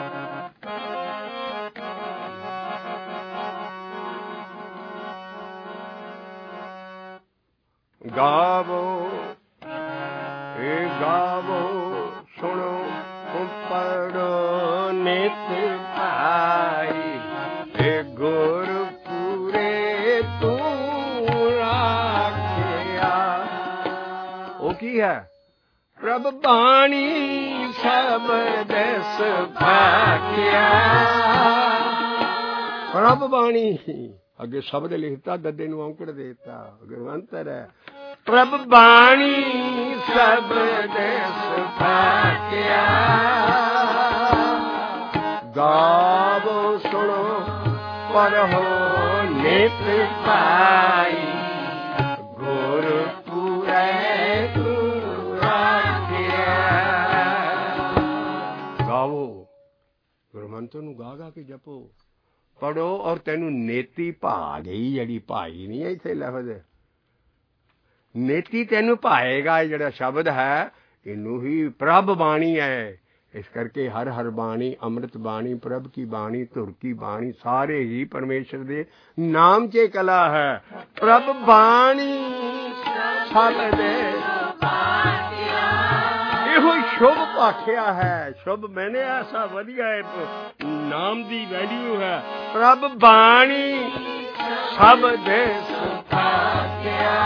ਗਾਵੋ ਇਹ ਗਾਵੋ ਸੁਣੋ ਪੜੋ ਨਿਤ ਭਾਈ, ਇਹ ਗੁਰ ਪੂਰੇ ਤੂੰ ਰਾਖਿਆ। ਉਹ ਕੀ ਹੈ? ਪ੍ਰਭ ਬਾਣੀ ਸਭ ਦਸ ਭਾਖਿਆ। ਪ੍ਰਭ ਬਾਣੀ ਅੱਗੇ ਸ਼ਬਦ ਲਿਖਤਾ, ਦੱਦੇ ਨੂੰ ਔਂਕੜ ਦੇਤਾ, ਗੁਰਵੰਤਰ ਹੈ। ਪ੍ਰਭ ਬਾਣੀ ਸਭ ਦਸ ਭਾਖਿਆ, ਗਾਵੋ ਸੁਣੋ ਪੜ੍ਹੋ ਨਿਤ ਭਾਈ, ਗੁਰ ਪੂਰੇ ਤੂੰ ਰਾਖਿਆ। ਗਾਵੋ ਗੁਰਮੰਤਰ ਨੂੰ ਗਾ ਗਾ ਕੇ ਜਪੋ, ਪੜੋ ਔਰ ਤੈਨੂੰ ਨੇਤੀ ਭਾ ਗਈ। ਜਿਹੜੀ ਭਾਈ ਨਹੀਂ ਹੈ ਇੱਥੇ ਲਫ਼ਜ਼, ਨੇਤੀ ਤੈਨੂੰ ਭਾਏਗਾ। ਇਹ ਜਿਹੜਾ ਸ਼ਬਦ ਹੈ ਇਹਨੂੰ ਹੀ ਪ੍ਰਭ ਬਾਣੀ ਹੈ। ਇਸ ਕਰਕੇ ਹਰ ਹਰ ਬਾਣੀ ਅੰਮ੍ਰਿਤ ਬਾਣੀ, ਪ੍ਰਭ ਕੀ ਬਾਣੀ, ਧੁਰ ਕੀ ਬਾਣੀ, ਸਾਰੇ ਹੀ ਪਰਮੇਸ਼ਰ ਦੇ ਨਾਮ 'ਚ ਕਲਾ ਹੈ। ਪ੍ਰਭ ਬਾਣੀ ਸਭ ਦੇ ਇਹੋ ਸ਼ੁਭ ਭਾਖਿਆ ਹੈ। ਸ਼ੁਭ ਮੈਨੇ ਐਸਾ ਵਧੀਆ ਨਾਮ ਦੀ ਵੈਲਿਊ ਹੈ। ਪ੍ਰਭ ਬਾਣੀ ਸਭ ਦੇ ਭਾਖਿਆ,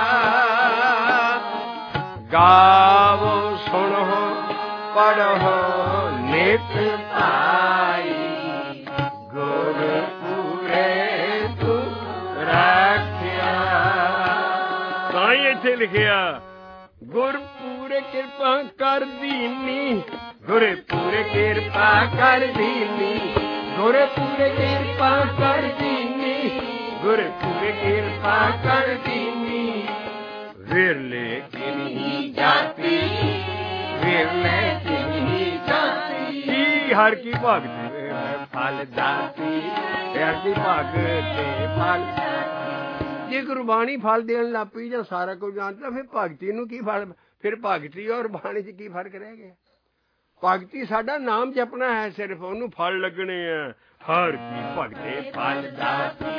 ਗਾਵੋ ਸੁਣੋ ਪੜ੍ਹੋ ਨਿਤ ਭਾਈ, ਗੁਰ ਪੂਰੇ ਤੂੰ ਰਾਖਿਆ। ਤਾਂ ਹੀ ਇੱਥੇ ਲਿਖਿਆ ਗੁਰ ਪੂਰੇ ਕਿਰਪਾ ਕਰ ਦੀਨੀ, ਗੁਰ ਪੂਰੇ ਕਿਰਪਾ ਕਰ ਦੀਨੀ, ਗੁਰਪੁਰੇ ਕਿਰਪਾ ਕਰ ਦੀਨੀ, ਗੁਰਪੁਰੇ ਕਿਰਪਾ ਕਰ ਦੀਨੀ। ਵਿਰਲੇ ਕਿਨੀ ਜਾਤੀ, ਵਿਰਲੇ ਕਿਨੀ ਜਾਤੀ। ਹਰ ਕੀ ਭਗਤੀ ਫਲ ਦਾਤੀ, ਹਰ ਕੀ ਭਗਤੀ ਫਲ। ਜੇ ਗੁਰਬਾਣੀ ਫਲ ਦੇਣ ਲੱਗ ਪਈ ਜਾਂ ਸਾਰਾ ਕੁਝ ਜਾਣਦਾ, ਫਿਰ ਭਗਤੀ ਨੂੰ ਕੀ ਫਲ? ਫਿਰ ਭਗਤੀ ਔਰ ਬਾਣੀ 'ਚ ਕੀ ਫਰਕ ਰਹਿ ਗਿਆ? ਭਗਤੀ ਸਾਡਾ ਨਾਮ ਜਪਣਾ ਹੈ ਸਿਰਫ, ਉਹਨੂੰ ਫਲ ਲੱਗਣੇ ਆ। ਹਰ ਕੀ ਭਗਤੇ ਫਲ ਦਾਤੀ,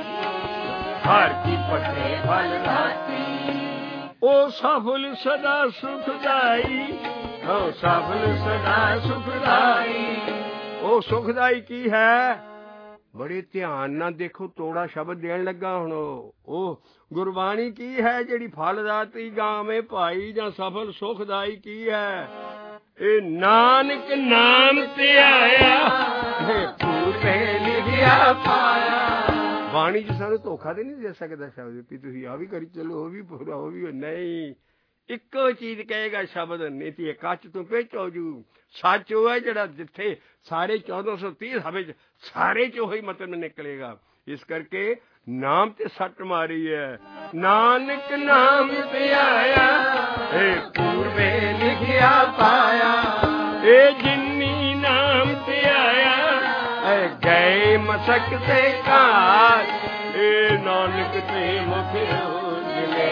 ਹਰ ਕੀ ਭਗਤੇ ਫਲ ਦਾਤੀ। ਉਹ ਸਫਲ ਸਦਾ ਸੁਖਦਾਈ, ਉਹ ਸਫਲ ਸਦਾ ਸੁਖਦਾਈ। ਉਹ ਸੁਖਦਾਈ ਕੀ ਹੈ? ਬੜੇ ਧਿਆਨ ਨਾਲ ਦੇਖੋ, ਤੋੜਾ ਸ਼ਬਦ ਦੇਣ ਲੱਗਾ ਹੁਣ। ਉਹ ਗੁਰਬਾਣੀ ਕੀ ਹੈ ਜਿਹੜੀ ਫਲਦਾਤੀ ਗਾਵੇਂ ਭਾਈ, ਜਾਂ ਸਫਲ ਸੁਖਦਾਈ ਕੀ ਹੈ? ਇਹ ਨਾਨਕ ਨਾਮ ਧਿਆਇਆ, ਇਹ ਪੂਰੇ ਲਿਖਿਆ ਪਾਇਆ। ਬਾਣੀ 'ਚ ਸਾਨੂੰ ਧੋਖਾ ਤੇ ਨਹੀਂ ਦੇ ਸਕਦਾ ਸ਼ਬਦ ਵੀ ਤੁਸੀਂ ਆਹ ਵੀ ਕਰੀ ਚਲੋ, ਉਹ ਵੀ ਪੂਰਾ, ਉਹ ਵੀ ਨਹੀਂ। ਇੱਕੋ ਚੀਜ਼ ਕਹੇਗਾ ਸ਼ਬਦ, ਨਹੀਂ ਤੇ ਇਹ ਕੱਚ ਤੋਂ ਪਿੱਛ ਹੋ ਜੂ। ਸੱਚ ਉਹ ਹੈ ਜਿਹੜਾ ਜਿੱਥੇ ਸਾਰੇ 1430 ਸਭੇ 'ਚ ਸਾਰੇ 'ਚ ਉਹੀ ਮਤਲਬ ਨਿਕਲੇਗਾ। ਇਸ ਕਰਕੇ ਨਾਮ ਤੇ ਸੱਟ ਮਾਰੀ ਹੈ। ਨਾਨਕ ਨਾਮ ਧਿਆਇਆ, ਇਹ ਪੂਰਬੇ ਲਿਖਿਆ ਪਾਇਆ। ਇਹ ਜਿਨੀ ਨਾਮ ਧਿਆਇਆ, ਇਹ ਗਏ ਮਸਕ ਤੇ ਘਾਲ। ਇਹ ਨਾਨਕ ਤੇ ਮੁਖ ਰੋਜਲੇ,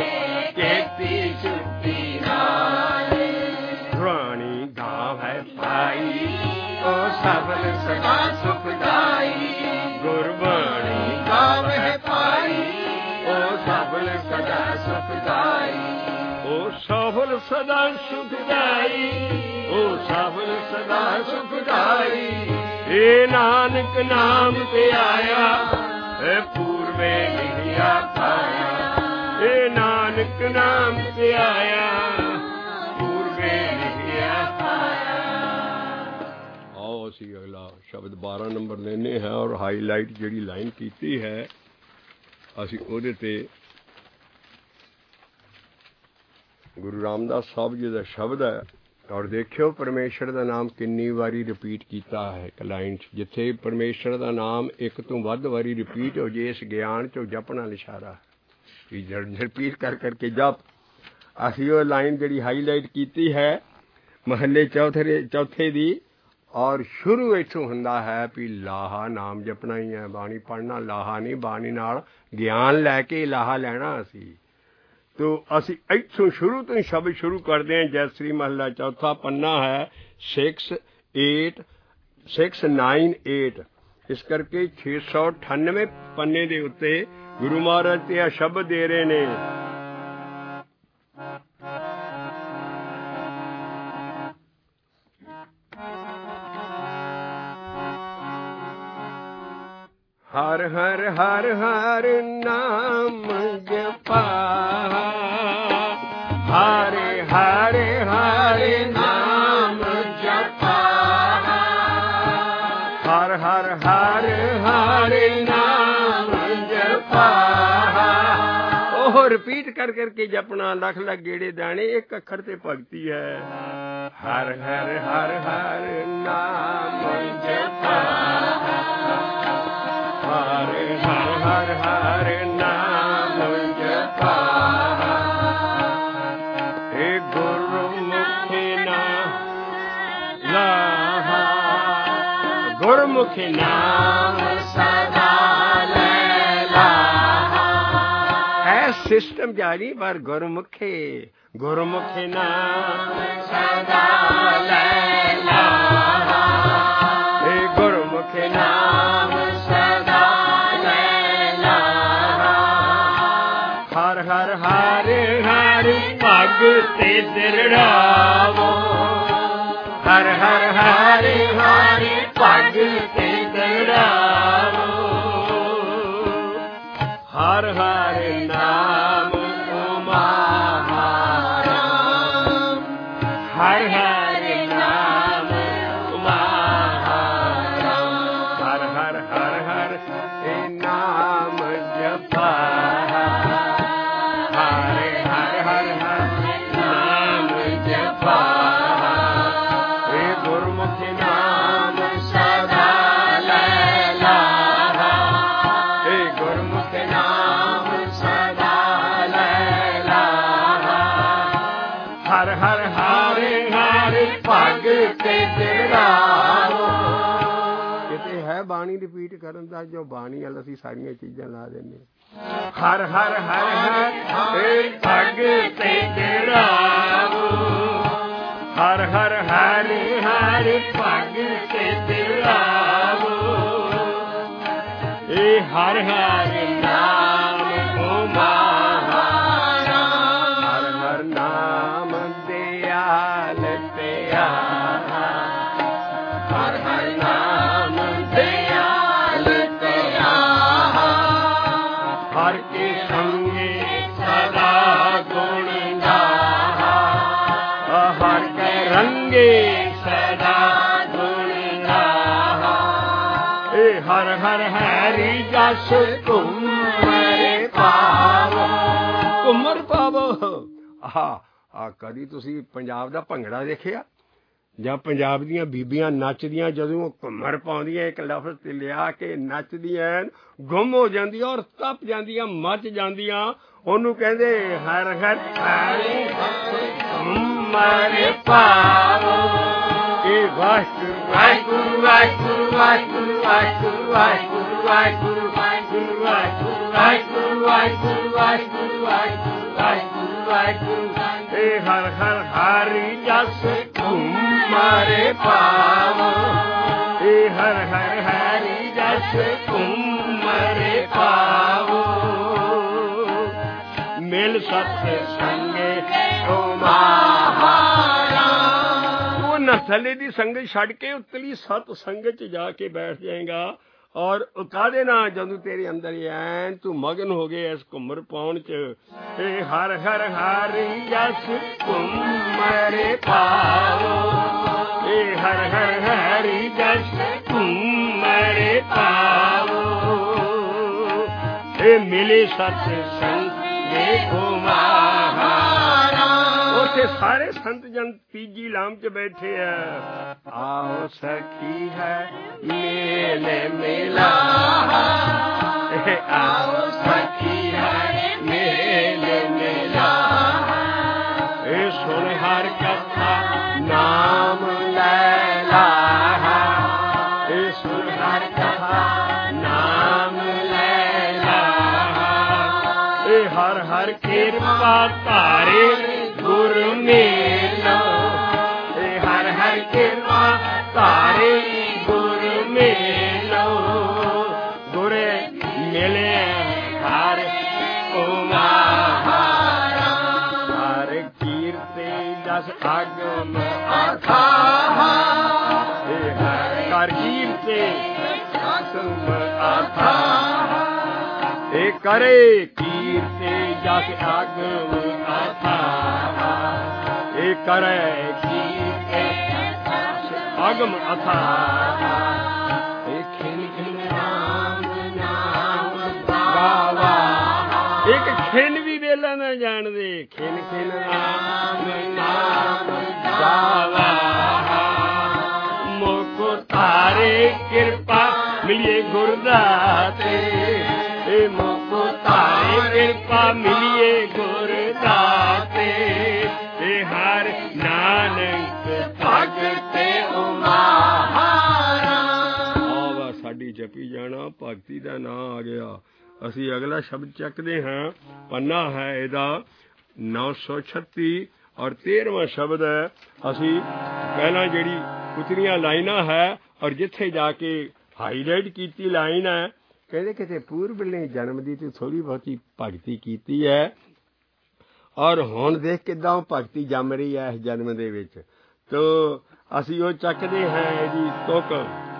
ਕੇਤੀ ਸੁਤੀ ਨਾਲ। ਰਾਣੀ ਗਾਵੈ ਪਾਈ, ਉਹ ਸਫਲ ਸਦਾ ਸੁਖਦਾਈ। ਗੁਰਬਾਣੀ ਗਾਵੈ ਪਾਈ, ਉਹ ਸਫਲ ਸਦਾ ਸੁਖਦਾਈ। ਉਹ ਸਫਲ ਸਦਾ ਸੁਖਦਾਈ, ਉਹ ਸਫਲ ਸਦਾ ਸੁਖਦਾਈ। ਇਹ ਨਾਨਕ ਨਾਮ ਧਿਆਇਆ, ਇਹ ਪੂਰਬੇ ਲਿਖਿਆ ਪਾਇਆ। ਇਹ ਨਾਨਕ ਨਾਮ ਧਿਆਇਆ, ਪੂਰਬੇ ਲਿਖਿਆ ਪਾਇਆ। ਆਓ ਅਸੀਂ ਅਗਲਾ ਸ਼ਬਦ 12 ਨੰਬਰ ਲੈਨੇ ਹੈ, ਔਰ ਹਾਈਲਾਈਟ ਜਿਹੜੀ ਲਾਈਨ ਕੀਤੀ ਹੈ ਅਸੀਂ ਉਹਦੇ ਤੇ ਗੁਰੂ ਰਾਮਦਾਸ ਸਾਹਿਬ ਜੀ ਦਾ ਸ਼ਬਦ ਹੈ। ਔਰ ਦੇਖਿਓ ਪਰਮੇਸ਼ਰ ਦਾ ਨਾਮ ਕਿੰਨੀ ਵਾਰੀ ਰਿਪੀਟ ਕੀਤਾ ਹੈ ਇੱਕ ਲਾਈਨ 'ਚ। ਜਿੱਥੇ ਪਰਮੇਸ਼ਰ ਦਾ ਨਾਮ ਇੱਕ ਤੋਂ ਵੱਧ ਵਾਰੀ ਰਿਪੀਟ ਹੋ ਜੇ, ਇਸ ਗਿਆਨ 'ਚੋਂ ਜਪਣਾ ਇਸ਼ਾਰਾ ਵੀ ਰਿਪੀਟ ਕਰ ਕਰਕੇ ਜਪ। ਅਸੀਂ ਉਹ ਲਾਈਨ ਜਿਹੜੀ ਹਾਈਲਾਈਟ ਕੀਤੀ ਹੈ ਮਹੱਲੇ ਚੌਥੇ ਦੀ, ਔਰ ਸ਼ੁਰੂ ਇੱਥੋਂ ਹੁੰਦਾ ਹੈ ਵੀ ਲਾਹਾ ਨਾਮ ਜਪਣਾ ਹੀ ਹੈ। ਬਾਣੀ ਪੜ੍ਹਨਾ ਲਾਹਾ ਨਹੀਂ, ਬਾਣੀ ਨਾਲ ਗਿਆਨ ਲੈ ਕੇ ਲਾਹਾ ਲੈਣਾ ਅਸੀਂ। ਤੋ ਅਸੀਂ ਇੱਥੋਂ ਸ਼ੁਰੂ ਤੋਂ ਹੀ ਸ਼ਬਦ ਸ਼ੁਰੂ ਕਰਦੇ ਹਾਂ। ਜੈਸਰੀ ਮਹੱਲਾ ਚੌਥਾ, ਪੰਨਾ ਹੈ 698। ਇਸ ਕਰਕੇ 698 ਪੰਨੇ ਦੇ ਉੱਤੇ ਗੁਰੂ ਮਹਾਰਾਜ ਤੇ ਇਹ ਸ਼ਬਦ ਦੇ ਰਹੇ ਨੇ। ਹਰ ਹਰ ਹਰ ਹਰ ਨਾਮ ਜਪਾ, ਹਰੇ ਹਰੇ ਹਰੇ ਨਾਮ ਜਪਾ। ਹਰ ਹਰ ਹਰ ਹਰੇ ਨਾਮ ਜਪਾ। ਉਹ ਰਿਪੀਟ ਕਰ ਕਰਕੇ ਜਪਣਾ, ਲੱਖ ਲੱਖ ਗੇੜੇ ਦਾਣੇ, ਇੱਕ ਅੱਖਰ ਤੇ ਭਗਤੀ ਹੈ। ਹਰ ਹਰ ਹਰ ਹਰ ਨਾਮ ਜਪਾ, ਹਰੇ ਹਰ ਹਰ ਹਰ ਨਾਮ ਜਪਾ। ਇਹ ਗੁਰਮੁਖੀ ਨਾਮ ਲਾਹਾ, ਗੁਰਮੁਖੀ ਨਾਮ ਸਦਾ ਲੈ ਲਾਹਾ। ਹੈ ਸਿਸਟਮ ਜਾਰੀ ਪਰ ਗੁਰਮੁਖੀ, ਗੁਰਮੁਖੀ ਨਾਮ ਸਦਾ ਲੈ ਲਾਹਾ। ਇਹ ਗੁਰਮੁਖੀ ਨਾਮ ਹਰ ਹਰ ਹਰ ਭਗਤਿ ਦਿਰੜਾਵੋ। ਹਰ ਹਰ ਹਰ ਹਰ ਭਗਤਿ ਦਿਰੜਾਵੋ। ਹਰ ਹਰ ਨਾਮ ਉਮਾਰਾਮ, ਹਰ ਹਰ ਨਾਮ ਉਮਾਰਾਮ। ਹਰ ਹਰ ਹਰ ਹਰ ਇਹ ਨਾਮ ਜਪਾ। ਗੁਰਮੁਖੀ ਨਾਮ ਸਦਾ ਲੈ ਲਾ। ਹੈ ਬਾਣੀ ਰਿਪੀਟ ਕਰਨ ਦਾ, ਜੋ ਬਾਣੀ ਵੱਲ ਅਸੀਂ ਸਾਰੀਆਂ ਚੀਜ਼ਾਂ ਲਾ ਦਿੰਦੇ ਹਾਂ। ਹਰ ਹਰ ਹਰ ਹਰ ਭਗਤ ਤੇਰਾਵੋ, ਹਰ ਹਰ ਹਰ ਹਰ ਭਗਤ ਤੇਰਾਵੋ, ਇਹ ਹਰ ਹਰ ਨਾਮ ਤੁਮਾਰਾ, ਹਰ ਹਰ ਨਾਮ ਦਿਆਲ ਪਿਆਰਾ, ਹਰ ਹਰ ਨਾਮ ਦਿਆਲ ਪਿਆਰਾ, ਹਰ ਕੇ ਸੰਗੇ ਸਦਾ ਗੁਣ ਗਾਹਾ, ਹਰ ਕੇ ਰੰਗੇ ਸਦਾ ਗੁਣ ਗਾਹਾ, ਇਹ ਹਰ ਹਰ ਹੈਰੀ ਜਸ ਘੁੰਮਰ ਪਾਵੋ, ਘੁੰਮਰ ਪਾਵੋ। ਆਹ ਕਦੀ ਤੁਸੀਂ ਪੰਜਾਬ ਦਾ ਭੰਗੜਾ ਦੇਖਿਆ ਜਾਂ ਪੰਜਾਬ ਦੀਆਂ ਬੀਬੀਆਂ ਨੱਚਦੀਆਂ ਜਦੋਂ ਉਹ ਘੁੰਮਰ ਪਾਉਂਦੀਆਂ, ਇੱਕ ਲਫ਼ਜ਼ ਤੇ ਲਿਆ ਕੇ ਨੱਚਦੀਆਂ, ਗੁੰਮ ਹੋ ਜਾਂਦੀਆਂ ਔਰ ਤਪ ਜਾਂਦੀਆਂ, ਮੱਚ ਜਾਂਦੀਆਂ, ਉਹਨੂੰ ਕਹਿੰਦੇ ਹਰ ਹਰ ਹੈਰੀ ਘੁੰਮਰ ਪਾਵੋ, ਇਹ ਵਾਹਿਗੁਰੂ ਵਾਹਿਗੁਰੂ ਵਾਹਿਗੁਰੂ ਵਾਹਿਗੁਰੂ ਵਾਹਿਗੁਰੂ ਵਾਹਿਗੁਰੂ ਵਾਹਿਗੁਰੂ ਵਾਹਿਗੁਰੂ ਵਾਹਿਗੁਰੂ ਵਾਹਿਗੁਰੂ ਵਾਹਿਗੁਰੂ ਵਾਹਿਗੁਰੂ ਵਾਹਿਗੁਰੂ, ਇਹ ਹਰ ਹਰ ਹਰੀ ਜਸ ਘੁੰਮਰ ਪਾਵੋ, ਇਹ ਹਰ ਹਰ ਹਰੀ ਜਸ ਘੁੰਮਰ ਪਾਵੋ, ਮਿਲ ਸਤ ਸੰਗੇ ਤੁਮਾਰਾ, ਉਹ ਨਸਲੇ ਦੀ ਸੰਗਤ ਛੱਡ ਕੇ ਉਤਲੀ ਸਤ ਸੰਗਤ ਚ ਜਾ ਕੇ ਬੈਠ ਜਾਏਗਾ। ਔਰ ਕਾਹਦੇ ਨਾਲ, ਜਦੋਂ ਤੇਰੇ ਅੰਦਰ ਐਨ ਤੂੰ ਮਗਨ ਹੋ ਗਏ ਇਸ ਘੁੰਮਰ ਪਾਉਣ ਚ, ਇਹ ਹਰ ਹਰ ਹਰੀ ਜਸ ਘੁੰਮਰ ਪਾਵੋ, ਇਹ ਹਰ ਹਰ ਹਰੀ ਜਸ ਘੁੰਮਰ ਪਾਵੋ, ਇਹ ਮਿਲੇ ਸਤ ਸੰਗੇ ਤੁਮਾਰਾ, ਉੱਥੇ ਸਾਰੇ ਸੰਤ ਜਨ ਤੀਜੀ ਲਾਮ ਚ ਬੈਠੇ ਆ। ਆਓ ਸਖੀ ਹੈ ਮੇਲ ਮਿਲਾ, ਆਓ ਸਖੀ ਹੈ ਮੇਲ ਮਿਲਾ, ਇਹ ਸੁਣ ਹਰ ਕਥਾ ਨਾਮ ਲੈ ਲਾ, ਇਹ ਸੁਣ ਹਰ ਕਥਾ ਨਾਮ ਲੈ ਲਾ, ਇਹ ਹਰ ਹਰ ਕਿਰਪਾ ਧਾਰੇ ਗੁਰ ਮੇਲੋ, ਇਹ ਹਰ ਹਰ ਕਿਰਪਾ ਧਾਰੇ ਗੁਰ ਮੇਲੋ, ਗੁਰ ਮਿਲੇ ਹਰ ਤੁਮਾਰਾ, ਹਰ ਕੀਰਤੇ ਜਸ ਆਗਮ ਆਥਾਹਾ, ਇਹ ਹਰ ਕੀਰਤੇ ਆਗਮ ਆਥਾਹਾ, ਇਹ ਕਰੇ ਕੀਰਤੇ ਜਸ ਆਗਮ ਆਥਾਹਾ, ਇਹ ਕਰੇ ਕੀਰਤੇ ਆਗਮ ਅਥਾਹਾ, ਇਹ ਖਿਨ ਖਿਨ ਨਾਮ ਨਾਮ ਗਾਵਾ, ਇੱਕ ਖਿਨ ਵੀ ਵੇਲਾ ਨਾ ਜਾਣਦੇ, ਖਿਨ ਖਿਨ ਨਾਮ ਨਾਮ ਗਾਵਾ, ਮੁਖ ਧਾਰੇ ਕਿਰਪਾ ਮਿਲੀਏ ਗੁਰਦਾਤੇ, ਇਹ ਮੁਖ ਧਾਰੇ ਕਿਰਪਾ ਮਿਲੀਏ ਗੁਰਦਾਤੇ, ਇਹ ਹਰ ਨਾਨਕ ਭਗਤ ਉਮਾਰਾ। ਆਵਾ ਸਾਡੀ ਜਪੀ ਜਾਣਾ, ਭਗਤੀ ਦਾ ਨਾਂ ਆ ਗਿਆ। ਅਸੀਂ ਅਗਲਾ ਸ਼ਬਦ ਚੱਕਦੇ ਹਾਂ, ਪੰਨਾ ਹੈ ਇਹਦਾ 936 ਔਰ 13ਵਾਂ ਸ਼ਬਦ ਹੈ। ਅਸੀਂ ਪਹਿਲਾਂ ਜਿਹੜੀ ਉਤਰੀਆਂ ਲਾਈਨਾਂ ਹੈ ਔਰ ਜਿੱਥੇ ਜਾ ਕੇ ਹਾਈਲਾਈਟ ਕੀਤੀ ਲਾਈਨ ਹੈ, ਕਹਿੰਦੇ ਕਿਤੇ ਪੂਰਬਲੇ ਜਨਮ ਦੀ ਤੂੰ ਥੋੜ੍ਹੀ ਬਹੁਤੀ ਭਗਤੀ ਕੀਤੀ ਹੈ ਔਰ ਹੁਣ ਦੇਖ ਕਿੱਦਾਂ ਭਗਤੀ ਜੰਮ ਰਹੀ ਹੈ ਇਸ ਜਨਮ ਦੇ ਵਿੱਚ। ਤੋ ਅਸੀਂ ਉਹ ਚੱਕਦੇ ਹਾਂ ਇਹਦੀ ਤੁਕ।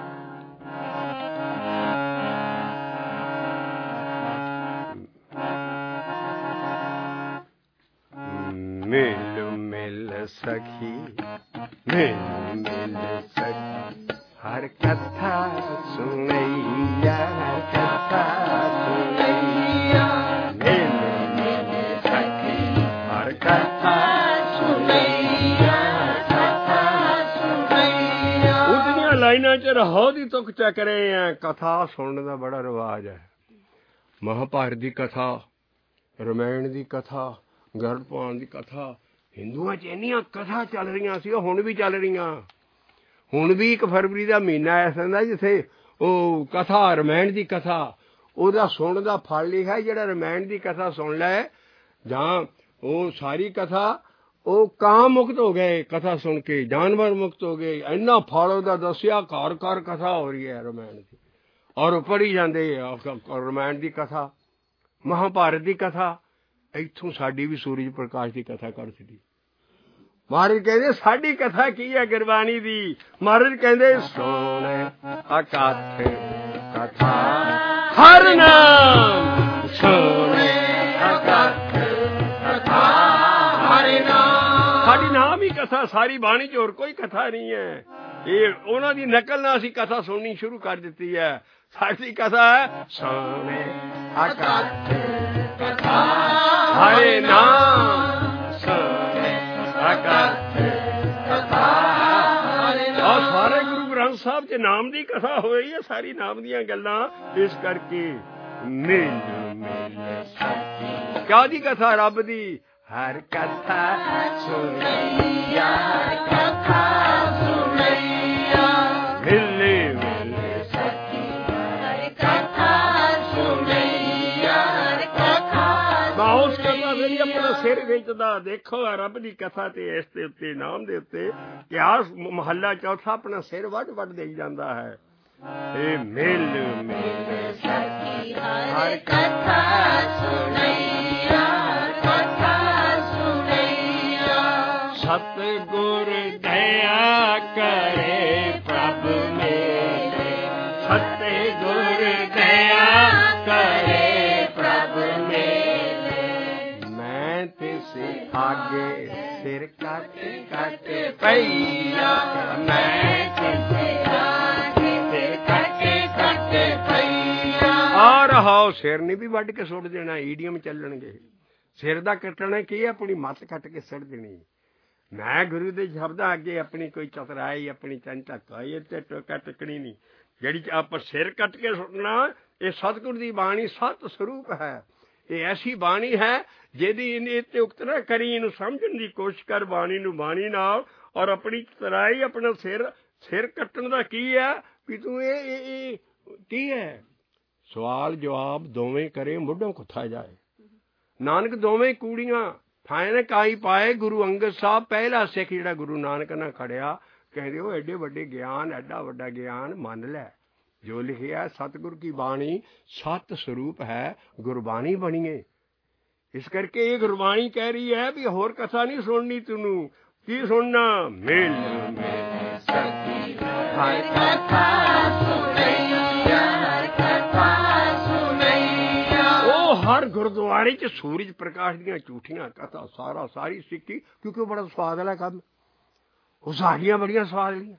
ਮਿਲ ਮਿਲ ਸਖੀ ਮਿਲ ਮਿਲ ਸਖੀ ਹਰ ਕਥਾ ਸੁਣਈਆ, ਹਰ ਕਥਾ ਸੁਣਈਆ, ਮਿਲ ਮਿਲ ਸਖੀ ਹਰ ਕਥਾ ਸੁਣਈਆ, ਕਥਾ ਸੁਣਈਆ। ਉਹਦੀਆਂ ਲਾਈਨਾਂ ਚ ਰਹੋ ਦੀ ਤੁਕ ਚੱਕ ਰਹੇ ਆ। ਕਥਾ ਸੁਣਨ ਦਾ ਬੜਾ ਰਿਵਾਜ ਹੈ। ਮਹਾਭਾਰਤ ਦੀ ਕਥਾ, ਰਾਮਾਇਣ ਦੀ ਕਥਾ, ਗਰੁੜ ਪੁਰਾਣ ਦੀ ਕਥਾ, ਹਿੰਦੂਆਂ ਚ ਇੰਨੀਆਂ ਕਥਾ ਚੱਲ ਰਹੀਆਂ ਸੀ, ਹੁਣ ਵੀ ਚੱਲ ਰਹੀਆਂ। ਹੁਣ ਵੀ 1 ਫਰਵਰੀ ਦਾ ਮਹੀਨਾ ਐਸਾ ਹੁੰਦਾ ਜਿੱਥੇ ਉਹ ਕਥਾ ਰਮਾਇਣ ਦੀ ਕਥਾ ਉਹਦਾ ਸੁਣਨ ਦਾ ਫਲ ਲਿਖਿਆ। ਜਿਹੜਾ ਰਮਾਇਣ ਦੀ ਕਥਾ ਸੁਣ ਲੈ ਜਾਂ ਉਹ ਸਾਰੀ ਕਥਾ ਉਹ ਕਾਂ ਮੁਕਤ ਹੋ ਗਏ ਕਥਾ ਸੁਣ ਕੇ, ਜਾਨਵਰ ਮੁਕਤ ਹੋ ਗਏ। ਇੰਨਾ ਫਲ ਉਹਦਾ ਦੱਸਿਆ। ਘਰ ਘਰ ਕਥਾ ਹੋ ਰਹੀ ਹੈ ਰਮਾਇਣ ਦੀ ਔਰ ਪੜ੍ਹੀ ਜਾਂਦੇ ਰਮਾਇਣ ਦੀ ਕਥਾ, ਮਹਾਭਾਰਤ ਦੀ ਕਥਾ। ਇੱਥੋਂ ਸਾਡੀ ਵੀ ਸੂਰਜ ਪ੍ਰਕਾਸ਼ ਦੀ ਕਥਾ ਕਰ ਦਿੱਤੀ। ਮਹਾਰਾਜ ਕਹਿੰਦੇ ਸਾਡੀ ਕਥਾ ਕੀ ਹੈ ਗੁਰਬਾਣੀ ਦੀ। ਮਹਾਰਾਜ ਕਹਿੰਦੇ ਸੁਣ ਅਕਥ ਕਥਾ ਹਰਿ ਨਾਮ, ਸੁਣ ਅਕਥ ਕਥਾ ਹਰਿ ਨਾਮ। ਸਾਡੀ ਨਾਮ ਹੀ ਕਥਾ, ਸਾਰੀ ਬਾਣੀ ਚ ਹੋਰ ਕੋਈ ਕਥਾ ਨਹੀਂ ਹੈ। ਇਹ ਉਹਨਾਂ ਦੀ ਨਕਲ ਨਾਲ ਅਸੀਂ ਕਥਾ ਸੁਣਨੀ ਸ਼ੁਰੂ ਕਰ ਦਿੱਤੀ ਹੈ। ਸਾਡੀ ਕਥਾ ਹੈ ਸੁਣ ਅਕਥ ਕਥਾ ਹਰਿ ਨਾਮ, ਸੁਣ ਅਕਥ ਕਥਾ ਹਰਿ ਨਾਮ। ਔਰ ਸਾਰੇ ਗੁਰੂ ਗ੍ਰੰਥ ਸਾਹਿਬ ਚ ਨਾਮ ਦੀ ਕਥਾ ਹੋਈ ਹੈ, ਸਾਰੀ ਨਾਮ ਦੀਆਂ ਗੱਲਾਂ। ਇਸ ਕਰਕੇ ਮਿਲ ਮਿਲ ਸੱਚੀ ਕਾਹਦੀ ਕਥਾ? ਰੱਬ ਦੀ। ਹਰ ਕਥਾ ਸੁਣਈਆ, ਹਰ ਕਥਾ ਸੁਣਈਆ, ਮਿਲੇ ਮਿਲੇ ਸੱਚੀ ਹਰ ਕਥਾ ਸੁਣਈਆ, ਹਰ ਕਥਾ। ਮੈਂ ਉਸ ਕਥਾ ਦੇ ਆਪਣਾ ਸਿਰ ਵੇਚਦਾ। ਦੇਖੋ ਰੱਬ ਦੀ ਕਥਾ ਤੇ ਇਸ ਦੇ ਉੱਤੇ ਨਾਮ ਦੇ ਉੱਤੇ ਇਤਿਹਾਸ ਮਹੱਲਾ ਚੌਥਾ ਆਪਣਾ ਸਿਰ ਵੱਢ ਵੱਢ ਦੇਈ ਜਾਂਦਾ ਹੈ। ਇਹ ਮਿਲ ਮਿਲ ਸੱਚੀ ਹਰ ਕਥਾ ਸੁਣਈਆ, ਹਰ ਕਥਾ ਸੁਣਈਆ। ਸਤਿਗੁਰ ਦਇਆ ਕਰੇ ਪ੍ਰਭ ਮੇਰੇ, ਸਤਿਗੁਰ ਦਇਆ ਕਰੇ ਪ੍ਰਭ ਮੇਰੇ। ਮੈਂ ਤਿਸ ਆਗੇ ਸਿਰ ਕੱਟ ਕੱਟ ਪਈਆ, ਮੈਂ ਤਿਸ ਆਗੇ ਸਿਰ ਕੱਟ ਕੱਟ ਪਈਆ। ਆ ਰਹਾਓ ਸਿਰ ਨਹੀਂ ਵੀ ਵੱਢ ਕੇ ਸੁੱਟ ਦੇਣਾ, ਈਡੀਅਮ ਚੱਲਣਗੇ। ਸਿਰ ਦਾ ਕੱਟਣਾ ਕੀ ਹੈ? ਆਪਣੀ ਮੱਤ ਕੱਟ ਕੇ ਸੁੱਟ ਦੇਣੀ। ਮੈਂ ਗੁਰੂ ਦੇ ਸ਼ਬਦਾਂ ਅੱਗੇ ਆਪਣੀ ਕੋਈ ਚਤਰਾਈ, ਆਪਣੀ ਚੰਚਕਾਈ ਤੇ ਟੋਕਾ ਟਿਕਣੀ ਨਹੀਂ। ਜਿਹੜੀ ਆਪਾਂ ਸਿਰ ਕੱਟ ਕੇ ਸੁੱਟਣਾ, ਇਹ ਸਤਿਗੁਰ ਦੀ ਬਾਣੀ ਸਤ ਸਰੂਪ ਹੈ। ਇਹ ਐਸੀ ਬਾਣੀ ਹੈ ਜਿਹਦੀ ਇਹ ਤੇ ਉਕਤ ਨਾ ਕਰੀ, ਇਹਨੂੰ ਸਮਝਣ ਦੀ ਕੋਸ਼ਿਸ਼ ਕਰ ਬਾਣੀ ਨੂੰ ਬਾਣੀ ਨਾਲ। ਔਰ ਆਪਣੀ ਚਤਰਾਈ, ਆਪਣਾ ਸਿਰ ਕੱਟਣ ਦਾ ਕੀ ਹੈ ਵੀ ਤੂੰ ਇਹ ਕੀ ਹੈ? ਸਵਾਲ ਜਵਾਬ ਦੋਵੇਂ ਕਰੇ ਮੁੱਢੋਂ ਕੁੱਥਾ ਜਾਏ। ਨਾਨਕ ਦੋਵੇਂ ਕੂੜੀਆਂ ਫਾਇਨ ਕਾਈ ਪਾਏ। ਗੁਰੂ ਅੰਗਦ ਸਾਹਿਬ ਪਹਿਲਾ ਸਿੱਖ ਜਿਹੜਾ ਗੁਰੂ ਨਾਨਕ ਨਾਲ ਖੜਿਆ, ਕਹਿੰਦੇ ਉਹ ਐਡੇ ਵੱਡੇ ਗਿਆਨ, ਐਡਾ ਵੱਡਾ ਗਿਆਨ ਮੰਨ ਲੈ। ਜੋ ਲਿਖਿਆ ਸਤਿਗੁਰ ਕੀ ਬਾਣੀ ਸਤ ਸਰੂਪ ਹੈ, ਗੁਰਬਾਣੀ ਬਣੀਏ। ਇਸ ਕਰਕੇ ਇਹ ਗੁਰਬਾਣੀ ਕਹਿ ਰਹੀ ਹੈ ਵੀ ਹੋਰ ਕਥਾ ਨਹੀਂ ਸੁਣਨੀ, ਤੈਨੂੰ ਕੀ ਸੁਣਨਾ? ਮਿਲ ਮਿਲ ਸੱਚੀ ਹਰ ਕਥਾ ਸੁਣਈਆ, ਹਰ ਕਥਾ ਸੁਣਈਆ। ਉਹ ਹਰ ਗੁਰਦੁਆਰੇ ਚ ਸੂਰਜ ਪ੍ਰਕਾਸ਼ ਦੀਆਂ ਝੂਠੀਆਂ ਕਥਾ, ਸਾਰੀ ਸਿੱਖੀ, ਕਿਉਂਕਿ ਉਹ ਬੜਾ ਸਵਾਦ ਵਾਲਾ ਕੰਮ। ਉਹ ਸਾਰੀਆਂ ਬੜੀਆਂ ਸਵਾਦ ਲੀਆਂ।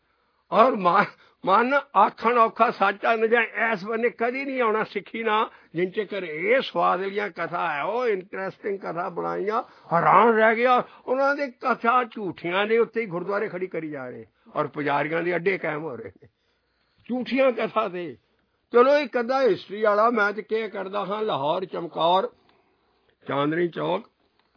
ਔਰ ਮਨ ਆਖਣ ਔਖਾ ਸਾਚਾ ਨ ਜਾਏ, ਇਸ ਬੰਨੇ ਕਦੀ ਨਹੀਂ ਆਉਣਾ ਸਿੱਖੀ ਨਾ ਜਿੰਨ ਚਿਰ ਇਹ ਸਵਾਦ ਵਾਲੀਆਂ ਕਥਾ ਹੈ। ਉਹ ਇੰਟਰਸਟਿੰਗ ਕਥਾ ਬਣਾਈਆਂ, ਹੈਰਾਨ ਰਹਿ ਗਿਆ। ਉਹਨਾਂ ਦੇ ਕਥਾ ਝੂਠੀਆਂ ਦੇ ਉੱਤੇ ਹੀ ਗੁਰਦੁਆਰੇ ਖੜੀ ਕਰੀ ਜਾ ਰਹੇ, ਔਰ ਪੁਜਾਰੀਆਂ ਦੇ ਅੱਡੇ ਕਾਇਮ ਹੋ ਰਹੇ ਨੇ ਝੂਠੀਆਂ ਕਥਾ ਤੇ। ਚਲੋ ਇੱਕ ਅੱਧਾ ਹਿਸਟਰੀ ਵਾਲਾ ਮੈਂ ਤੇ ਕੀ ਕਰਦਾ ਹਾਂ, ਲਾਹੌਰ, ਚਮਕੌਰ, ਚਾਂਦਨੀ ਚੌਕ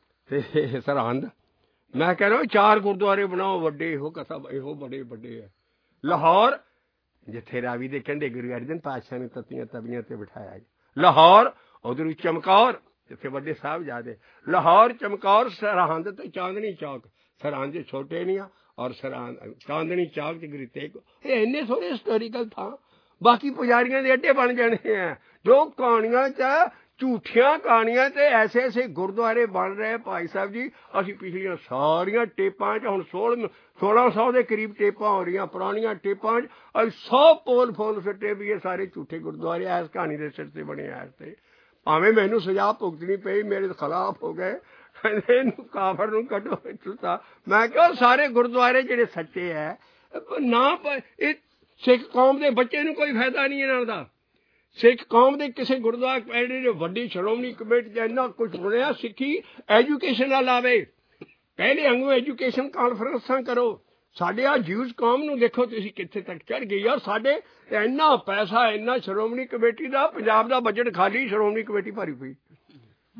ਤੇ ਸਰਹੰਦ, ਮੈਂ ਕਹਿ ਰਿਹਾ 4 ਗੁਰਦੁਆਰੇ ਬਣਾਓ ਵੱਡੇ। ਇਹੋ ਕਥਾ ਇਹੋ ਬੜੇ ਵੱਡੇ ਹੈ। ਲਾਹੌਰ ਜਿੱਥੇ ਰਾਵੀ ਦੇ ਕਹਿੰਦੇ ਗੁਰੂ ਅਰਜਨ ਪਾਤਸ਼ਾਹ ਨੇ ਤੱਤੀਆਂ ਤਵੀਆਂ ਤੇ ਬਿਠਾਇਆ ਜੀ, ਲਾਹੌਰ। ਉਧਰ ਚਮਕੌਰ ਜਿੱਥੇ ਵੱਡੇ ਸਾਹਿਬਜ਼ਾਦੇ, ਲਾਹੌਰ, ਚਮਕੌਰ, ਸਰਹੰਦ ਤੇ ਚਾਂਦਨੀ ਚੌਕ। ਸਰਹੰਦ ਛੋਟੇ ਨਹੀਂ ਆ ਔਰ ਚਾਂਦਨੀ ਚੌਕ ਚ ਗੁਰੂ ਤੇਗ। ਇਹ ਇੰਨੇ ਥੋੜੇ ਹਿਸਟੋਰੀਕਲ ਥਾਂ, ਬਾਕੀ ਪੁਜਾਰੀਆਂ ਦੇ ਅੱਡੇ ਬਣ ਜਾਣੇ ਆ। ਜੋ ਕਹਾਣੀਆਂ ਚ ਝੂਠੀਆਂ ਕਹਾਣੀਆਂ ਤੇ ਐਸੇ ਐਸੇ ਗੁਰਦੁਆਰੇ ਬਣ ਰਹੇ ਭਾਈ ਸਾਹਿਬ ਜੀ। ਅਸੀਂ ਪਿਛਲੀਆਂ ਸਾਰੀਆਂ ਟੇਪਾਂ ਚ ਹੁਣ 1600 ਦੇ ਕਰੀਬ ਟੇਪਾਂ ਹੋ ਰਹੀਆਂ, ਪੁਰਾਣੀਆਂ ਟੇਪਾਂ ਚ ਅਸੀਂ 100 ਪੋਲ ਫੋਲ ਸਿੱਟੇ ਵੀ ਇਹ ਸਾਰੇ ਝੂਠੇ ਗੁਰਦੁਆਰੇ ਇਸ ਕਹਾਣੀ ਦੇ ਸਿਰ ਤੇ ਬਣੇ। ਐਸ ਤੇ ਭਾਵੇਂ ਮੈਨੂੰ ਸਜ਼ਾ ਭੁਗਤਣੀ ਪਈ, ਮੇਰੇ ਖਿਲਾਫ ਹੋ ਗਏ, ਕਹਿੰਦੇ ਇਹਨੂੰ ਕਾਫਰ ਨੂੰ ਕੱਢੋ ਇੱਥੋਂ। ਤਾਂ ਮੈਂ ਕਿਹਾ ਸਾਰੇ ਗੁਰਦੁਆਰੇ ਜਿਹੜੇ ਸੱਚੇ ਹੈ ਨਾ, ਇਹ ਸਿੱਖ ਕੌਮ ਦੇ ਬੱਚੇ ਨੂੰ ਕੋਈ ਫਾਇਦਾ ਨਹੀਂ ਇਹਨਾਂ ਦਾ। ਸਿੱਖ ਕੌਮ ਦੇ ਕਿਸੇ ਗੁਰਦੁਆਰੇ ਵੱਡੀ ਸ਼੍ਰੋਮਣੀ ਕਮੇਟੀ ਚ ਇੰਨਾ ਕੁਛ ਬਣਿਆ। ਸਿੱਖੀ ਐਜੂਕੇਸ਼ਨ ਨਾਲ ਆਵੇ, ਪਹਿਲੇ ਵਾਂਗੂ ਐਜੂਕੇਸ਼ਨ ਕਾਨਫਰੰਸਾਂ ਕਰੋ। ਸਾਡੇ ਆ ਜਿਊਜ਼ ਕੌਮ ਨੂੰ ਦੇਖੋ ਤੁਸੀਂ ਕਿੱਥੇ ਤੱਕ ਚੜ੍ਹ ਗਈ ਆ। ਸਾਡੇ ਇੰਨਾ ਪੈਸਾ, ਇੰਨਾ ਸ਼੍ਰੋਮਣੀ ਕਮੇਟੀ ਦਾ, ਪੰਜਾਬ ਦਾ ਬਜਟ ਖਾਲੀ, ਸ਼੍ਰੋਮਣੀ ਕਮੇਟੀ ਭਰੀ ਪਈ।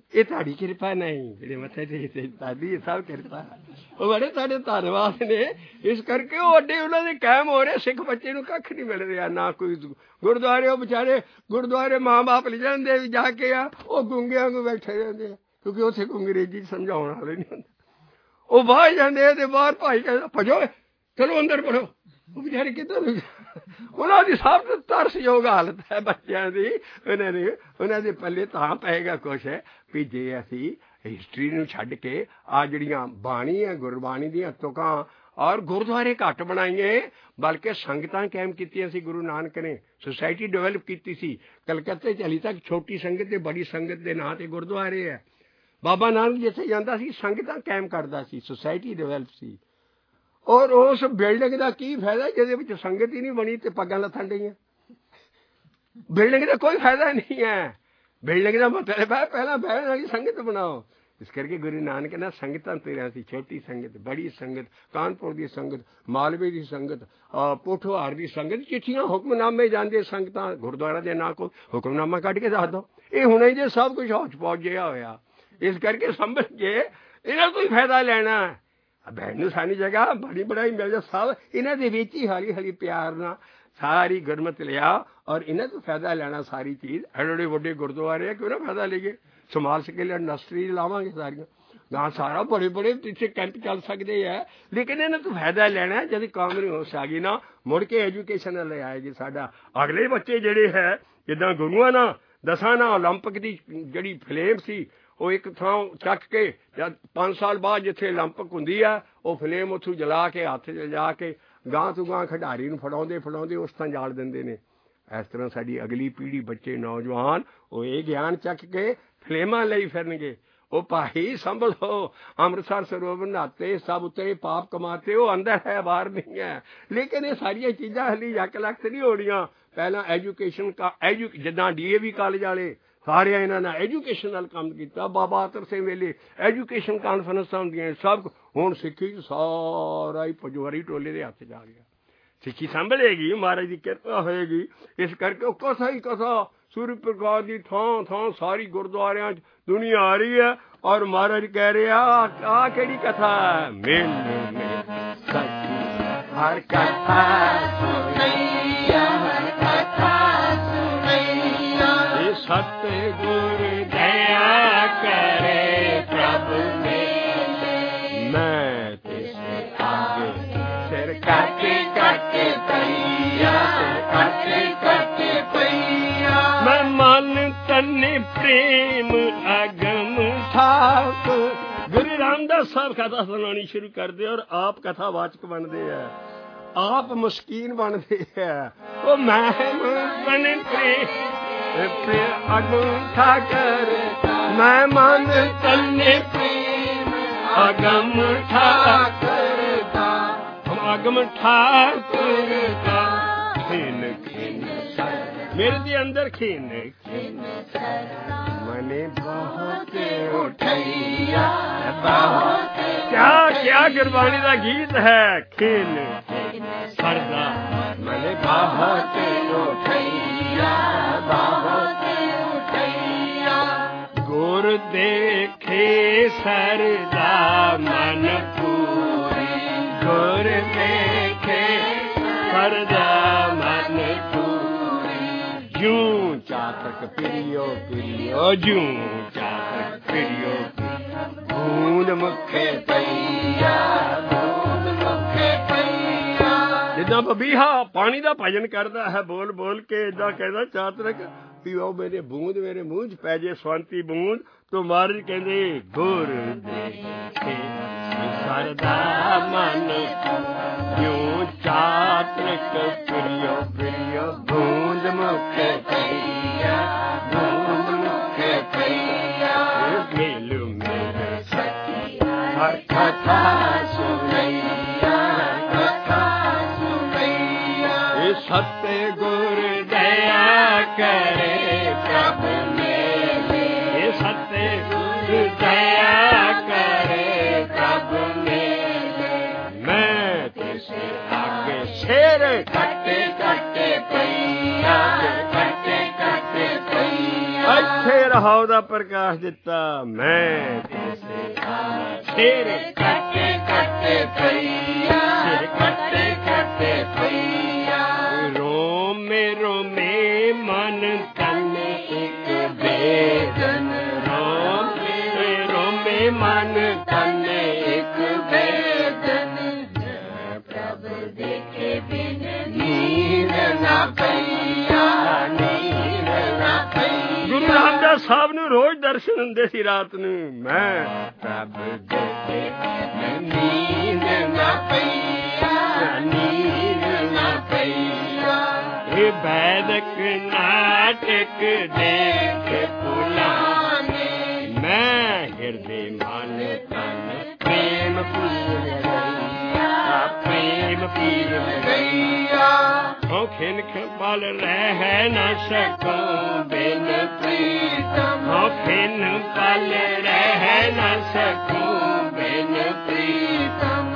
ਇਹ ਤੁਹਾਡੀ ਕਿਰਪਾ ਨਹੀਂ, ਜਿਹੜੇ ਮੱਥੇ ਤੇ ਤੁਹਾਡੀ ਸਭ ਕਿਰਪਾ। ਉਹ ਬੜੇ ਤੁਹਾਡੇ ਧੰਨਵਾਦ ਨੇ। ਇਸ ਕਰਕੇ ਉਹ ਅੱਡੇ ਉਹਨਾਂ ਦੇ ਕਾਇਮ ਹੋ ਰਹੇ। ਸਿੱਖ ਬੱਚੇ ਨੂੰ ਕੱਖ ਨਹੀਂ ਮਿਲ ਰਿਹਾ, ਨਾ ਕੋਈ ਗੁਰਦੁਆਰੇ। ਉਹ ਵਿਚਾਰੇ ਗੁਰਦੁਆਰੇ ਮਾਂ ਬਾਪ ਲੈ ਜਾਂਦੇ ਵੀ ਜਾ ਕੇ ਆ, ਉਹ ਗੁੰਗਿਆਂ ਨੂੰ ਬੈਠੇ ਰਹਿੰਦੇ ਆ, ਕਿਉਂਕਿ ਉੱਥੇ ਕੋਈ ਅੰਗਰੇਜ਼ੀ ਸਮਝਾਉਣ ਵਾਲੇ ਨਹੀਂ ਹੁੰਦੇ। ਉਹ ਬਾਹਰ ਜਾਂਦੇ ਆ ਤੇ ਬਾਹਰ ਭਾਈ ਕਹਿੰਦਾ ਭਜੋ ਚਲੋ ਅੰਦਰ ਪੜੋ। ਉਹ ਵਿਚਾਰੇ ਕਿੱਧਰ, ਉਹਨਾਂ ਦੀ ਸਭ ਤੋਂ ਤਰਸਯੋਗ ਹਾਲਤ ਹੈ ਬੱਚਿਆਂ ਦੀ। ਉਹਨਾਂ ਦੇ ਪੱਲੇ ਤਾਂ ਪਏਗਾ ਕੁਛ ਵੀ ਜੇ ਅਸੀਂ ਹਿਸਟਰੀ ਨੂੰ ਛੱਡ ਕੇ ਆ ਜਿਹੜੀਆਂ ਬਾਣੀ ਹੈ ਗੁਰਬਾਣੀ ਦੀਆਂ ਤੁਕਾਂ ਔਰ ਗੁਰਦੁਆਰੇ ਘੱਟ ਬਣਾਈਏ, ਬਲਕਿ ਸੰਗਤਾਂ ਕਾਇਮ ਕੀਤੀਆਂ ਸੀ ਗੁਰੂ ਨਾਨਕ ਨੇ। ਸੁਸਾਇਟੀ ਡਿਵੈਲਪ ਕੀਤੀ ਸੀ। ਕਲਕੱਤੇ 'ਚ ਹਾਲੇ ਤੱਕ ਛੋਟੀ ਸੰਗਤ ਤੇ ਬੜੀ ਸੰਗਤ ਦੇ ਨਾਂ ਤੇ ਗੁਰਦੁਆਰੇ ਹੈ। ਬਾਬਾ ਨਾਨਕ ਜਿੱਥੇ ਜਾਂਦਾ ਸੀ ਸੰਗਤਾਂ ਕਾਇਮ ਕਰਦਾ ਸੀ, ਸੁਸਾਇਟੀ ਡਿਵੈਲਪ ਸੀ। ਔਰ ਉਸ ਬਿਲਡਿੰਗ ਦਾ ਕੀ ਫਾਇਦਾ ਜਿਹਦੇ ਵਿੱਚ ਸੰਗਤ ਹੀ ਨਹੀਂ ਬਣੀ ਤੇ ਪੱਗਾਂ ਲੱਥਣ ਡਈਆਂ। ਬਿਲਡਿੰਗ ਦਾ ਕੋਈ ਫਾਇਦਾ ਨਹੀਂ ਹੈ। ਬਿਲਡਿੰਗ ਦਾ ਮਤਲਬ ਹੈ ਪਹਿਲਾਂ ਬਹਿਣ ਵਾਲੀ ਸੰਗਤ ਬਣਾਓ। ਇਸ ਕਰਕੇ ਗੁਰੂ ਨਾਨਕ ਨੇ ਸੰਗਤਾਂ ਤੇਰਾਂ ਸੀ, ਛੋਟੀ ਸੰਗਤ, ਬੜੀ ਸੰਗਤ, ਕਾਨਪੁਰ ਦੀ ਸੰਗਤ, ਮਾਲਵੇ ਦੀ ਸੰਗਤ, ਪੋਠੋਹਾਰ ਦੀ ਸੰਗਤ। ਚਿੱਠੀਆਂ ਹੁਕਮਨਾਮੇ ਜਾਂਦੇ ਸੰਗਤਾਂ ਗੁਰਦੁਆਰਾ ਦੇ ਨਾਂ ਕੋਲ ਹੁਕਮਨਾਮਾ ਕੱਢ ਕੇ ਦੱਸ ਦਿਓ। ਇਹ ਹੁਣੇ ਜੇ ਸਭ ਕੁਝ ਹੌਚ ਪੌਚ ਜਿਹਾ ਹੋਇਆ। ਇਸ ਕਰਕੇ ਸਮਝ ਕੇ ਇਹਨਾਂ ਤੋਂ ਹੀ ਫਾਇਦਾ ਲੈਣਾ। ਬਹਿਣ ਨੂੰ ਸਾਰੀ ਜਗ੍ਹਾ ਬੜੀ ਬੜਾਈ ਮਿਲ ਜਾ। ਸਭ ਇਹਨਾਂ ਦੇ ਵਿੱਚ ਹੀ ਹੌਲੀ ਹੌਲੀ ਪਿਆਰ ਨਾਲ ਸਾਰੀ ਗੁਰਮਤਿ ਲਿਆ ਔਰ ਇਹਨਾਂ ਤੋਂ ਫਾਇਦਾ ਲੈਣਾ ਸਾਰੀ ਚੀਜ਼। ਐਡੇ ਵੱਡੇ ਗੁਰਦੁਆਰੇ ਆ, ਕਿਉਂ ਨਾ ਫਾਇਦਾ ਲਈਏ। ਸਮਾਲ ਸਕੇਲ ਇੰਡਸਟਰੀ ਲਾਵਾਂਗੇ ਸਾਰੀਆਂ ਗਾਂ, ਸਾਰਾ ਬੜੇ ਬੜੇ ਇੱਥੇ ਕੈਂਪ ਚੱਲ ਸਕਦੇ ਆ। ਲੇਕਿਨ ਇਹਨਾਂ ਤੋਂ ਫਾਇਦਾ ਲੈਣਾ। ਜਦ ਕਾਮਨ ਹੋਸ਼ ਆ ਗਈ ਨਾ, ਮੁੜ ਕੇ ਐਜੂਕੇਸ਼ਨ ਲੈ ਆਏਗੀ। ਸਾਡਾ ਅਗਲੇ ਬੱਚੇ ਜਿਹੜੇ ਹੈ ਜਿੱਦਾਂ ਗੁਰੂਆਂ ਨਾਲ 10 ਨਾਲ ਓਲੰਪਿਕ ਦੀ ਜਿਹੜੀ ਫਲੇਮ ਸੀ, ਉਹ ਇੱਕ ਥਾਂ ਚੱਕ ਕੇ ਜਦ 5 ਸਾਲ ਬਾਅਦ ਜਿੱਥੇ ਓਲੰਪਿਕ ਹੁੰਦੀ ਆ, ਉਹ ਫਲੇਮ ਉੱਥੋਂ ਜਲਾ ਕੇ ਹੱਥ 'ਚ ਲਿਜਾ ਕੇ ਗਾਂ ਤੋਂ ਗਾਂ ਖਿਡਾਰੀ ਨੂੰ ਫੜਾਉਂਦੇ ਉਸ ਥਾਂ ਜਾਲ ਦਿੰਦੇ ਨੇ। ਇਸ ਤਰ੍ਹਾਂ ਸਾਡੀ ਅਗਲੀ ਪੀੜ੍ਹੀ, ਬੱਚੇ, ਨੌਜਵਾਨ, ਉਹ ਇਹ ਗਿਆਨ ਚੱਕ ਕੇ ਫਲੇਮਾਂ ਲਈ ਫਿਰਨਗੇ। ਉਹ ਭਾਈ ਸੰਭਲੋ, ਅੰਮ੍ਰਿਤਸਰ ਸਰੋਵਰ ਨਹਾਤੇ, ਸਭ ਉਤਰੇ ਪਾਪ ਕਮਾਤੇ। ਉਹ ਅੰਦਰ ਹੈ, ਬਾਹਰ ਨਹੀਂ ਹੈ। ਲੇਕਿਨ ਇਹ ਸਾਰੀਆਂ ਚੀਜ਼ਾਂ ਹਲੀ ਯੱਕ ਲੱਕ ਨਹੀਂ ਹੋਣੀਆਂ। ਪਹਿਲਾਂ ਐਜੂਕੇਸ਼ਨ ਜਿੱਦਾਂ DAV ਕਾਲਜ ਵਾਲੇ ਸਾਰਿਆਂ ਇਹਨਾਂ ਨੇ ਐਜੂਕੇਸ਼ਨ ਨਾਲ ਕੰਮ ਕੀਤਾ। ਬਾਬਾ ਅਤਰ ਸਿੰਘ ਵੇਲੇ ਐਜੂਕੇਸ਼ਨ ਕਾਨਫਰੰਸਾਂ ਹੁੰਦੀਆਂ ਸਭ। ਹੁਣ ਸਿੱਖੀ ਸਾਰਾ ਹੀ ਪਜਵਾਰੀ ਟੋਲੇ ਦੇ ਹੱਥ 'ਚ ਆ ਗਿਆ। ਸਿੱਖੀ ਸੰਭਲੇਗੀ, ਮਹਾਰਾਜ ਦੀ ਕਿਰਪਾ ਹੋਏਗੀ। ਇਸ ਕਰਕੇ ਉਹ ਕਥਾ ਹੀ ਕਥਾ, ਸੂਰਜ ਪ੍ਰਕਾਸ਼ ਦੀ ਥਾਂ ਥਾਂ ਸਾਰੀ ਗੁਰਦੁਆਰਿਆਂ 'ਚ ਦੁਨੀਆ ਆ ਰਹੀ ਹੈ। ਔਰ ਮਹਾਰਾਜ ਕਹਿ ਰਿਹਾ ਆ ਕਿਹੜੀ ਕਥਾ ਹੈ? ਮਿਲ ਸੱਚੀ ਹਰ ਕਥਾ ਸੁਣਈਆ, ਹਰ ਕਥਾ ਸੁਣਈਆ। ਇਹ ਸਤਿਗੁਰ ਦਇਆ ਕਰੇ ਪ੍ਰਭ ਮੇਲੇ। ਮੈਂ ਤਿਸ ਅੱਗੇ ਸਿਰ ਕੱਟ ਪਈਆ, ਕੱਟ ਪਈਆ। ਮੈਂ ਮਨ ਤਨ ਪ੍ਰੇਮ ਅਗਮ ਠਾਕ। ਗੁਰੂ ਰਾਮਦਾਸ ਸਾਹਿਬ ਕਥਾ ਸੁਣਾਉਣੀ ਸ਼ੁਰੂ ਕਰਦੇ ਔਰ ਆਪ ਕਥਾਵਾਚਕ ਬਣਦੇ ਆ, ਆਪ ਮਸਕੀਨ ਬਣਦੇ ਆ। ਉਹ ਮੈਂ ਤਨ ਪ੍ਰੇਮ ਅਗਮ ਠਾਕਰ, ਮੈਂ ਮਨ ਤਨ ਪ੍ਰੇਮ ਅਗਮ ਠਾਕਰ ਦਾ, ਅਗਮ ਠਾਕਰ ਦਾ। ਖਿਨ ਖਿਨ ਮੇਰੇ ਦੇ ਅੰਦਰ ਖਿਨ ਖਿਨ ਮਨੇ ਬਹੁਤ ਉਠਈਆ, ਬਹੁਤ। ਕਿਆ ਗੁਰਬਾਣੀ ਦਾ ਗੀਤ ਹੈ। ਖਿਨ ਸਰਦਾ ਮਨੇ ਬਹੁਤ ਉਠਈਆ, ਬਹੁਤ ਉਠਈਆ। ਗੁਰ ਦੇਖੇ ਸਰਦਾ ਮਨ ਪੂਰੀ, ਗੁਰ ਦੇਖੇ ਸਰਦਾ ਮਨ ਪੂਰੀ। ਜੂੰ ਚਾਤਕ ਪਿਰਿਓ ਪਿਰਿਓ, ਜੂੰ ਚਾਤਕ ਪਿਰਿਓ ਬੂੰਦ ਮੁਖੇ ਪਈਆ, ਬੂੰਦ ਮੁਖੇ ਪਈਆ। ਜਿੱਦਾਂ ਬਬੀਹਾ ਪਾਣੀ ਦਾ ਭਜਨ ਕਰਦਾ ਹੈ ਬੋਲ ਬੋਲ ਕੇ, ਏਦਾਂ ਕਹਿੰਦਾ ਚਾਤਕ ਵੀ ਉਹ ਮੇਰੇ ਬੂੰਦ ਮੇਰੇ ਮੂੰਹ 'ਚ ਪੈ ਜੇ, ਸਵੰਤੀ ਬੂੰਦ। ਤੋਂ ਮਹਾਰਾਜ ਕਹਿੰਦੇ ਗੁਰ ਦੇਖੇ ਸਰਦਾ ਮਨ ਜੂੰ ਚਾਤਕ ਪਿਰਿਓ ਪਿਰਿਓ, ਬੂੰਦ ਮੁਖੇ ਪਈਆ, ਬੂੰਦ ਮੁਖੇ ਪਈਆ। ਮਿਲੂ ਮੇਰੇ ਸੱਚੀ ਹਰ ਕਥਾ ਸੁਣਈਆ, ਕਥਾ ਸੁਣਈਆ। ਇਹ ਸਤਿਗੁਰ ਦਇਆ ਕਰੇ ਪ੍ਰਭ ਮੇਲੇ, ਇਹ ਸਤਿਗੁਰ ਦਇਆ ਕਰੇ ਪ੍ਰਭ ਮੇਲੇ। ਮੈਂ ਤਿਸ ਅੱਗੇ ਸਿਰ ਕੱਟ ਪਈਆ, ਕੱਟ ਪਈਆ। ਇੱਥੇ ਹਉ ਦਾ ਪ੍ਰਕਾਸ਼ ਦਿੱਤਾ ਮੈਂ ਸਿਰ ਕੱਟੇ ਕੱਟੇ ਪਈਆ ਸਿਰ ਕੱਟੇ ਕੱਟੇ ਪਈਆ ਰੋਮੇ ਰੋਮੇ ਮਨ ਤਨ ਇੱਕ ਵੇਦਨ ਰੋਮੇ ਰੋਮੇ ਮਨ ਤਨ ਇੱਕ ਵੇਦਨ ਪ੍ਰਭ ਦੇਖੇ ਬਿਨ ਨੀਂਦ ਨਾ ਪਈਆ ਨੀਂਦ ਨਾ ਪਈ ਗੁਰੂ ਰਾਮਦਾਸ ਸਾਹਿਬ ਨੂੰ ਰੋਜ਼ ਦਰਸ਼ਨ ਹੁੰਦੇ ਸੀ ਰਾਤ ਨੂੰ ਮੈਂ ਪ੍ਰਭ ਦੇਖੇ ਬਿਨ ਨੀਂਦ ਨਾ ਪਈਆ ਨੀਂਦ ਨਾ ਪਈਆ ਇਹ ਵੈਦਕ ਨਾਟਕ ਦੇਖ ਪੁਲਾਨੇ ਮੈਂ ਹਿਰਦੇ ਮਨ ਤਨ ਪ੍ਰੇਮ ਪੂਰ ਗਈਆ ਪ੍ਰੇਮ ਪੀਰ ਗਈਆ ਹੋ ਖਿਨਖ ਪਲ ਰਹਿ ਨਾ ਸਕੂੰ ਬਿਨ ਪ੍ਰੀਤਮ ਹੋ ਖਿਨ ਪਲ ਰਹਿ ਨਾ ਸਕੂੰ ਬਿਨ ਪ੍ਰੀਤਮ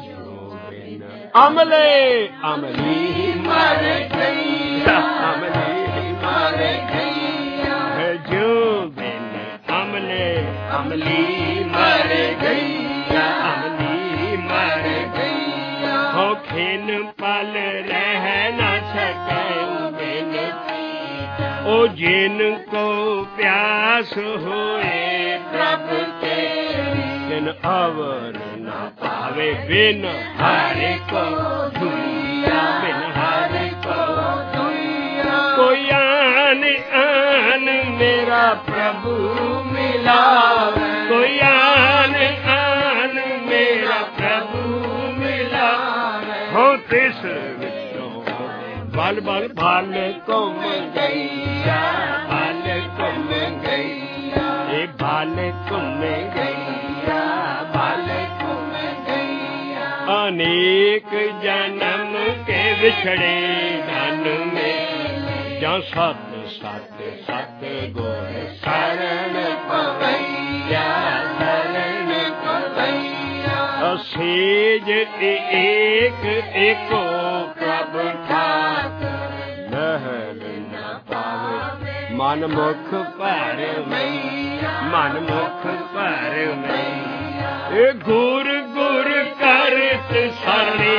ਅਮਲੇ ਅਮਲੀ ਮਰ ਗਈ ਅਮਲੀ ਮਰ ਗਈ ਹੈ ਜੋ ਬਿਨ ਅਮਲੇ ਅਮਲੀ ਮਰ ਗਈ ਅਮਲੀ ਮਰ ਗਈ ਹੋ ਖਿਨ ਪਲ ਰਹਿ ਨਾ ਸਕੇ ਬਿਨ ਉਹ ਜਿਨ ਕੋ ਪਿਆਸ ਹੋਏ ਪ੍ਰਭ ਤੇਰੀ ਤਿਨ ਅਵਰ ਨਾ ਪਾਵੇ ਬਿਨ ਹਰਿ ਕੋ ਦੁਨੀਆ ਬਿਨ ਹਰਿ ਕੋ ਦੁਨੀਆ ਕੋਈ ਆਨ ਆਨ ਮੇਰਾ ਪ੍ਰਭੂ ਮਿਲਾਵੇ ਕੋਈ ਆਨ ਆਨ ਮੇਰਾ ਪ੍ਰਭੂ ਮਿਲਾਵੇ ਹੋ ਤਿਸ ਵਿੱਚੋਂ ਬਲ ਬਲ ਬਲ ਘੁੰਮ ਗਈਆ ਬਲ ਘੁੰਮ ਗਈਆ ਇਹ ਬਲ ਘੁੰਮ ਗਈਆ ਬਲ ਘੁੰਮ ਗਈਆ ਅਨੇਕ ਜਨਮ ਕੇ ਵਿਛੜੇ ਧਨ ਮੇਂ ਜਾਂ ਸਤ ਸਤ ਸਤ ਗੁਰ ਸਰਣ ਪਵਈਆ ਸਰਣ ਪਵਈਆ ਅਸੇਜ ਏਕ ਏਕੋ ਪ੍ਰਭ ਠਾਕੁਰ ਲਹਿਰ ਨਾ ਪਾਵੇ ਮਨ ਮੁਖ ਭਰ ਮਈਆ ਮਨ ਮੁਖ ਭਰ ਮਈਆ ਇਹ ਗੁਰ ਗੁਰ ਕਰਤ ਸਰਣੇ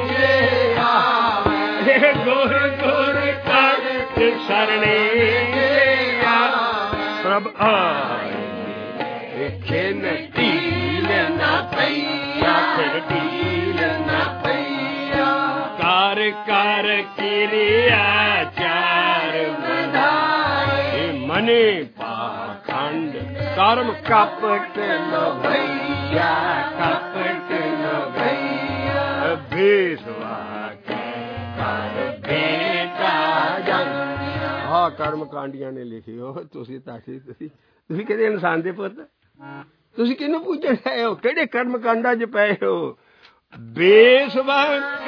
ਆਵੇ ਇਹ ਗੁਰ ਗੁਰ ਕਰਤ ਸਰਣੇ ਆਵੇ ਪ੍ਰਭ ਆਏ ਖਿਨ ਢੀਲ ਨਾ ਪਈਆ ਫਿਰ ਢੀਲ ਨਾ ਪਈਆ ਕਰ ਕਰ ਕਿਰਿਆ ਚਾਰ ਵਧਾਏ ਮਨੇ ਪਾਖੰਡ ਕਰਮ ਕਪਟ ਲਵਈਆ ਕਪਟ ਲਵਈਆ ਬੇਸਵਾ ਕਰ ਬੇਟਾ ਜਨ ਆਹ ਕਰਮ ਕਾਂਡੀਆਂ ਨੇ ਲਿਖੀ ਹੋ ਤੁਸੀਂ ਕਹਿੰਦੇ ਇਨਸਾਨ ਦੇ ਪੁੱਤ ਤੁਸੀਂ ਕਿਹਨੂੰ ਪੁੱਛਣ ਆਏ ਹੋ ਕਿਹੜੇ ਕਰਮ ਕਾਂਡਾਂ 'ਚ ਪਏ ਹੋ ਬੇਸਵਾ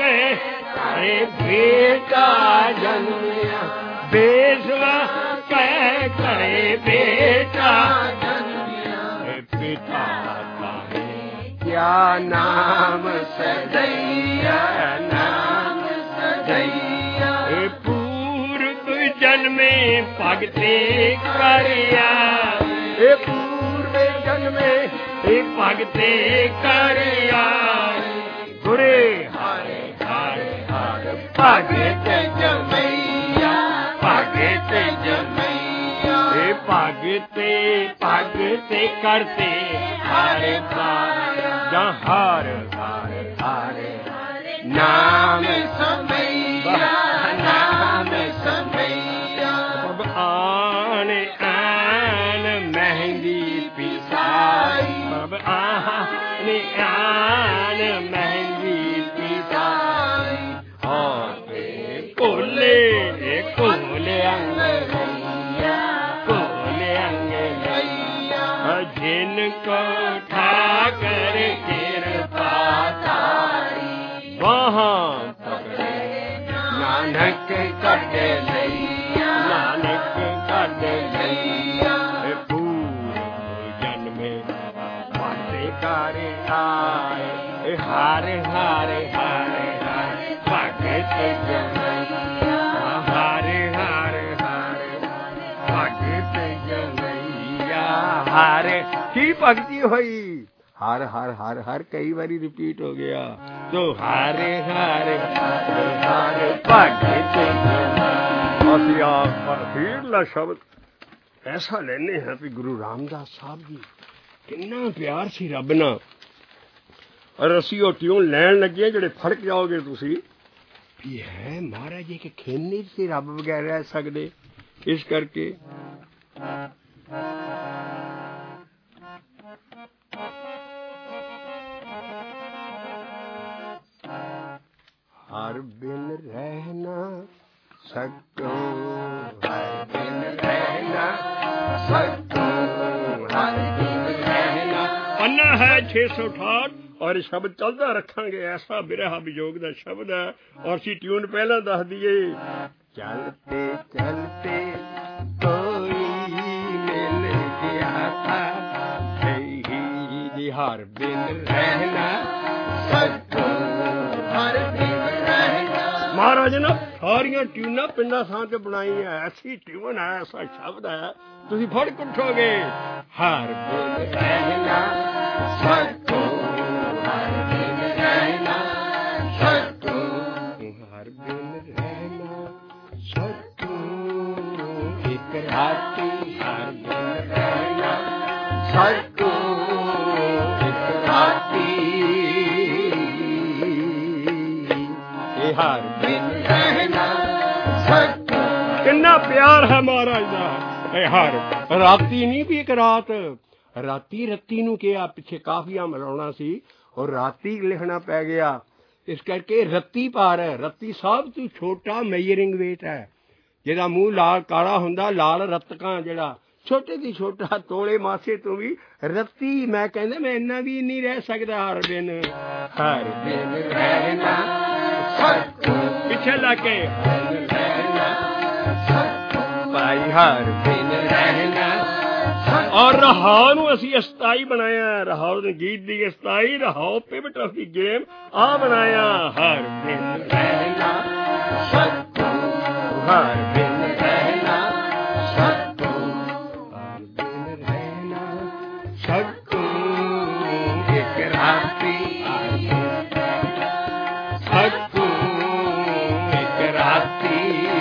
ਕਰੇ ਬੇਟਾ ਜਨਮਿਆ ਬੇਸਵਾ ਕਹਿ ਕਰੇ ਬੇਟਾ ਜਨਮਿਆ ਪਿਤਾ ਕਾਹੇ ਕਿਆ ਨਾਮ ਸਦਈਆ ਨਾਮ ਸਦਈਆ ਇਹ ਪੂਰਬ ਜਨਮੇ ਭਗਤੇ ਕਰਿਆ ਇਹ ਪੂਰਬੇ ਜਨਮੇ ਇਹ ਭਗਤੇ ਕਰਿਆ ਗੁਰੇ ਹਰੇ ਹਰੇ ਹਰ ਭਗਤ ਜਮਈਆ ਭਗਤ ਜਮਈਆ ਇਹ ਭਗਤੇ ਭਗਤੇ ਕਰਤੇ ਹਰੇ ਜਾਂ ਹਰ ਹਰ ਹਰੇ ਨਾਮ ਸਮਈਆ ਨਾਮ ਸਮਈਆ ਆਨ ਆਨ ਮਹਿੰਦੀ ਪਿਸਾਈ ਪ੍ਰਭ ਆਨ ਆਨ ਮਹਿੰਦੀ ਪਿਸਾਈ ਆਪੇ ਕੋਲੇ ਕੋਲੇ ਅੰਗਈਆ ਕੋਲੇ ਅੰਗਈਆ ਜਿਨ ਕੋ ਠਾਕਰ ਕਿਰਪਾ ਤਾਰੀ ਵਹਾਂ ਪਕੜੇ ਨਾਨਕ ਕੱਢ ਲਈਆ ਨਾਨਕ ਕੱਢ ਲਈਆ ਪੂਰਬ ਜਨਮੇ ਪਾਸੇ ਕਰਿਆ ਹਰ ਕੀ ਭਗਤੀ ਹੋਈ ਹਰ ਹਰ ਹਰ ਹਰ ਕਈ ਵਾਰੀ ਰਿਪੀਟ ਹੋ ਗਿਆ ਤੋ ਹਰ ਹਰ ਹਰ ਭਗਤੀ ਅਸੀਂ ਆਖੀਰਲਾ ਸ਼ਬਦ ਐਸਾ ਲੈਨੇ ਹਾਂ ਵੀ ਗੁਰੂ ਰਾਮਦਾਸ ਸਾਹਿਬ ਜੀ ਕਿੰਨਾ ਪਿਆਰ ਸੀ ਰੱਬ ਨਾਲ ਔਰ ਅਸੀਂ ਉਹ ਟਿਊਨ ਲੈਣ ਲੱਗੇ ਜਿਹੜੇ ਫੜਕ ਜਾਓਗੇ ਤੁਸੀਂ ਵੀ ਹੈ ਮਹਾਰਾਜ ਜੀ ਕਿ ਖੇਨੀ ਸੀ ਰੱਬ ਬਗੈਰ ਰਹਿ ਸਕਦੇ ਇਸ ਕਰਕੇ हर बिन रह न सको हर बिन रह न सको हर बिन रह न पन्ना है 668 और शब्द चलता रखांगे ऐसा बिरहा वियोग दा शब्द है और सी ट्यून पहला दस दिए चलते चलते कोई मिल गया था जी हर बिन रह न सको हर बिन महाराज ने सारिया ट्यूना पिंडा थां ते बनाई है ऐसी ट्यून है ऐसा शब्द है तुसी फड़ उठोगे हर बिन रहना सको हर बिन रहना सको हर बिन रहना सको एक राती हर बिन रहना सको एक राती हर किन्ना प्यार है महाराज दा हर राती नहीं भी एक रात राती रत्ती नूं किहा पिछे काफिया मिलाउणा सी और राती लिखना पै गया इस करके रत्ती पार है रत्ती सब तो छोटा मेजरिंग वेट है जिहदा मूँह लाल काला हुंदा लाल रत्तकां जिहड़ा छोटे दी छोटा तोले मासे तो भी रत्ती मैं कहंदा मैं इन्ना भी नहीं रह सकदा हर बिन रहना पिछे लाके भाई हर बिन रहना और रहाओ नूं असीं अस्ताई बनाया रहाओ दे गीत दी अस्ताई रहाओ पिवट ऑफ दी गेम आ बनाया हर बिन रहना सको हर बिन रहना सको हर बिन रहना सको एक राती सको एक राती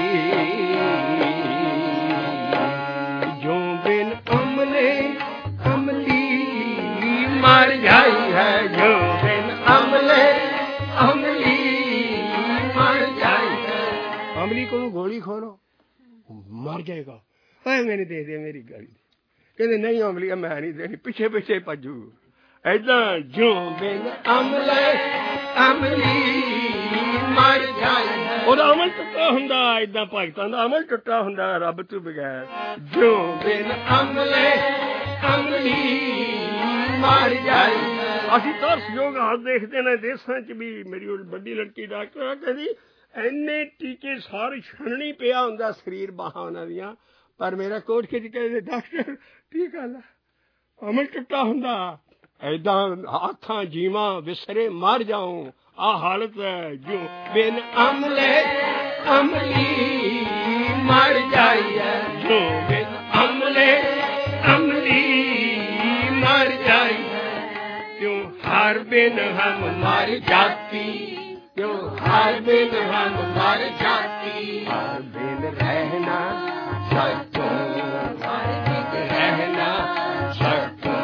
जो बिन अमले अमली मर जाई है जो बिन अमले अमली मर जाई है अमली को गोली खोलो मर जाएगा मैंने दे दे मेरी गाड़ी कहते नहीं अमली मैं नहीं देनी पिछे पिछे भजू ऐदा जो बिन अमले अमली मर जाए ਉਹਦਾ ਅਮਲ ਟੁੱਟਾ ਹੁੰਦਾ ਏਦਾਂ ਭਗਤਾਂ ਦਾ ਅਮਲ ਟੁੱਟਾ ਹੁੰਦਾ ਰੱਬ ਤੋਂ ਬਗੈਰ ਜੋ ਬਿਨ ਅਮਲੇ ਅਮਲੀ ਮਰ ਜਾਏ ਅਸੀਂ ਤਰਸਯੋਗ ਹਾਲ ਦੇਖਦੇ ਨੇ ਦੇਸਾਂ 'ਚ ਵੀ ਮੇਰੀ ਵੱਡੀ ਲੜਕੀ ਡਾਕਟਰ ਆ ਕਹਿੰਦੀ ਇੰਨੇ ਟੀਕੇ ਸਾਰੇ ਛਣਨੀ ਪਿਆ ਹੁੰਦਾ ਸਰੀਰ ਬਾਹਾਂ ਉਹਨਾਂ ਦੀਆਂ ਪਰ ਮੇਰਾ ਕੋਟ ਕੇ ਕਹਿੰਦੇ ਡਾਕਟਰ ਟੀਕਾ ਲਾ ਅਮਲ ਟੁੱਟਾ ਹੁੰਦਾ ਏਦਾਂ ਆਖਾਂ ਜੀਵਾਂ ਵਿਸਰੇ ਮਰ ਜਾਉਂ आ हालत है जो बिन अमले अमली मर जाई है जो बिन अमले अमली मर जाई है क्यों हर बिन हम मर जाती क्यों हर बिन हम मर जाती हर बिन रहना सको हर बिन रहना सको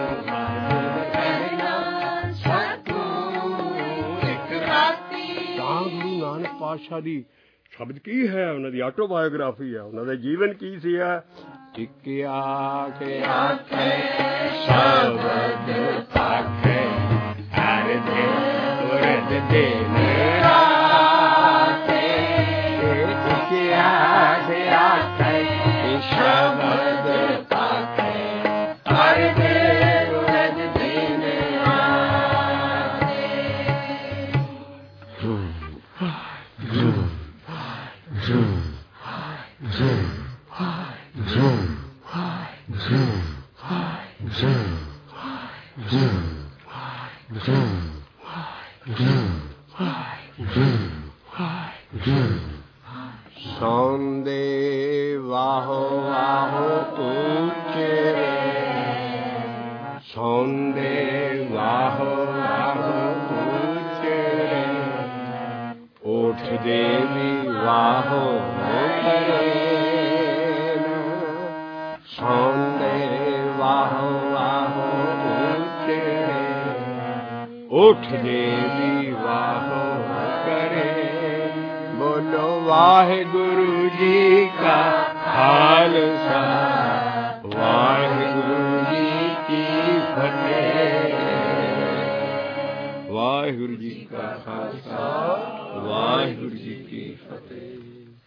नानक पातशाह दी शब्द की है उन्होंने ऑटोबायोग्राफी है उन्होंने जीवन की सी है टिके आके आखे शब्द पाखे हर दिन तुरत दिन राते टिके आके आखे शब्द पाखे हर दिन तुरत दिन सौंदे वाहो वाहो ऊंचे ਸੌਂਦੇ ਵਾਹੋ ਵਾਹੋ ਉੱਚੜੇ ਉੱਠਦੇ ਵੀ ਵਾਹੋ ਕਰੇ ਸੌਂਦੇ ਵਾਹੋ ਵਾਹੋ ਉੱਚੜੇ ਉੱਠਦੇ ਵੀ ਵਾਹੋ ਕਰੇ ਬੋਲੋ ਵਾਹਿਗੁਰੂ ਜੀ ਕਾ ਖਾਲਸਾ ਵਾਹਿਗੁਰੂ ਜੀ ਕੀ ਫਤਿਹ ਵਾਹਿਗੁਰੂ ਜੀ ਕਾ ਖਾਲਸਾ ਵਾਹਿਗੁਰੂ ਜੀ ਕੀ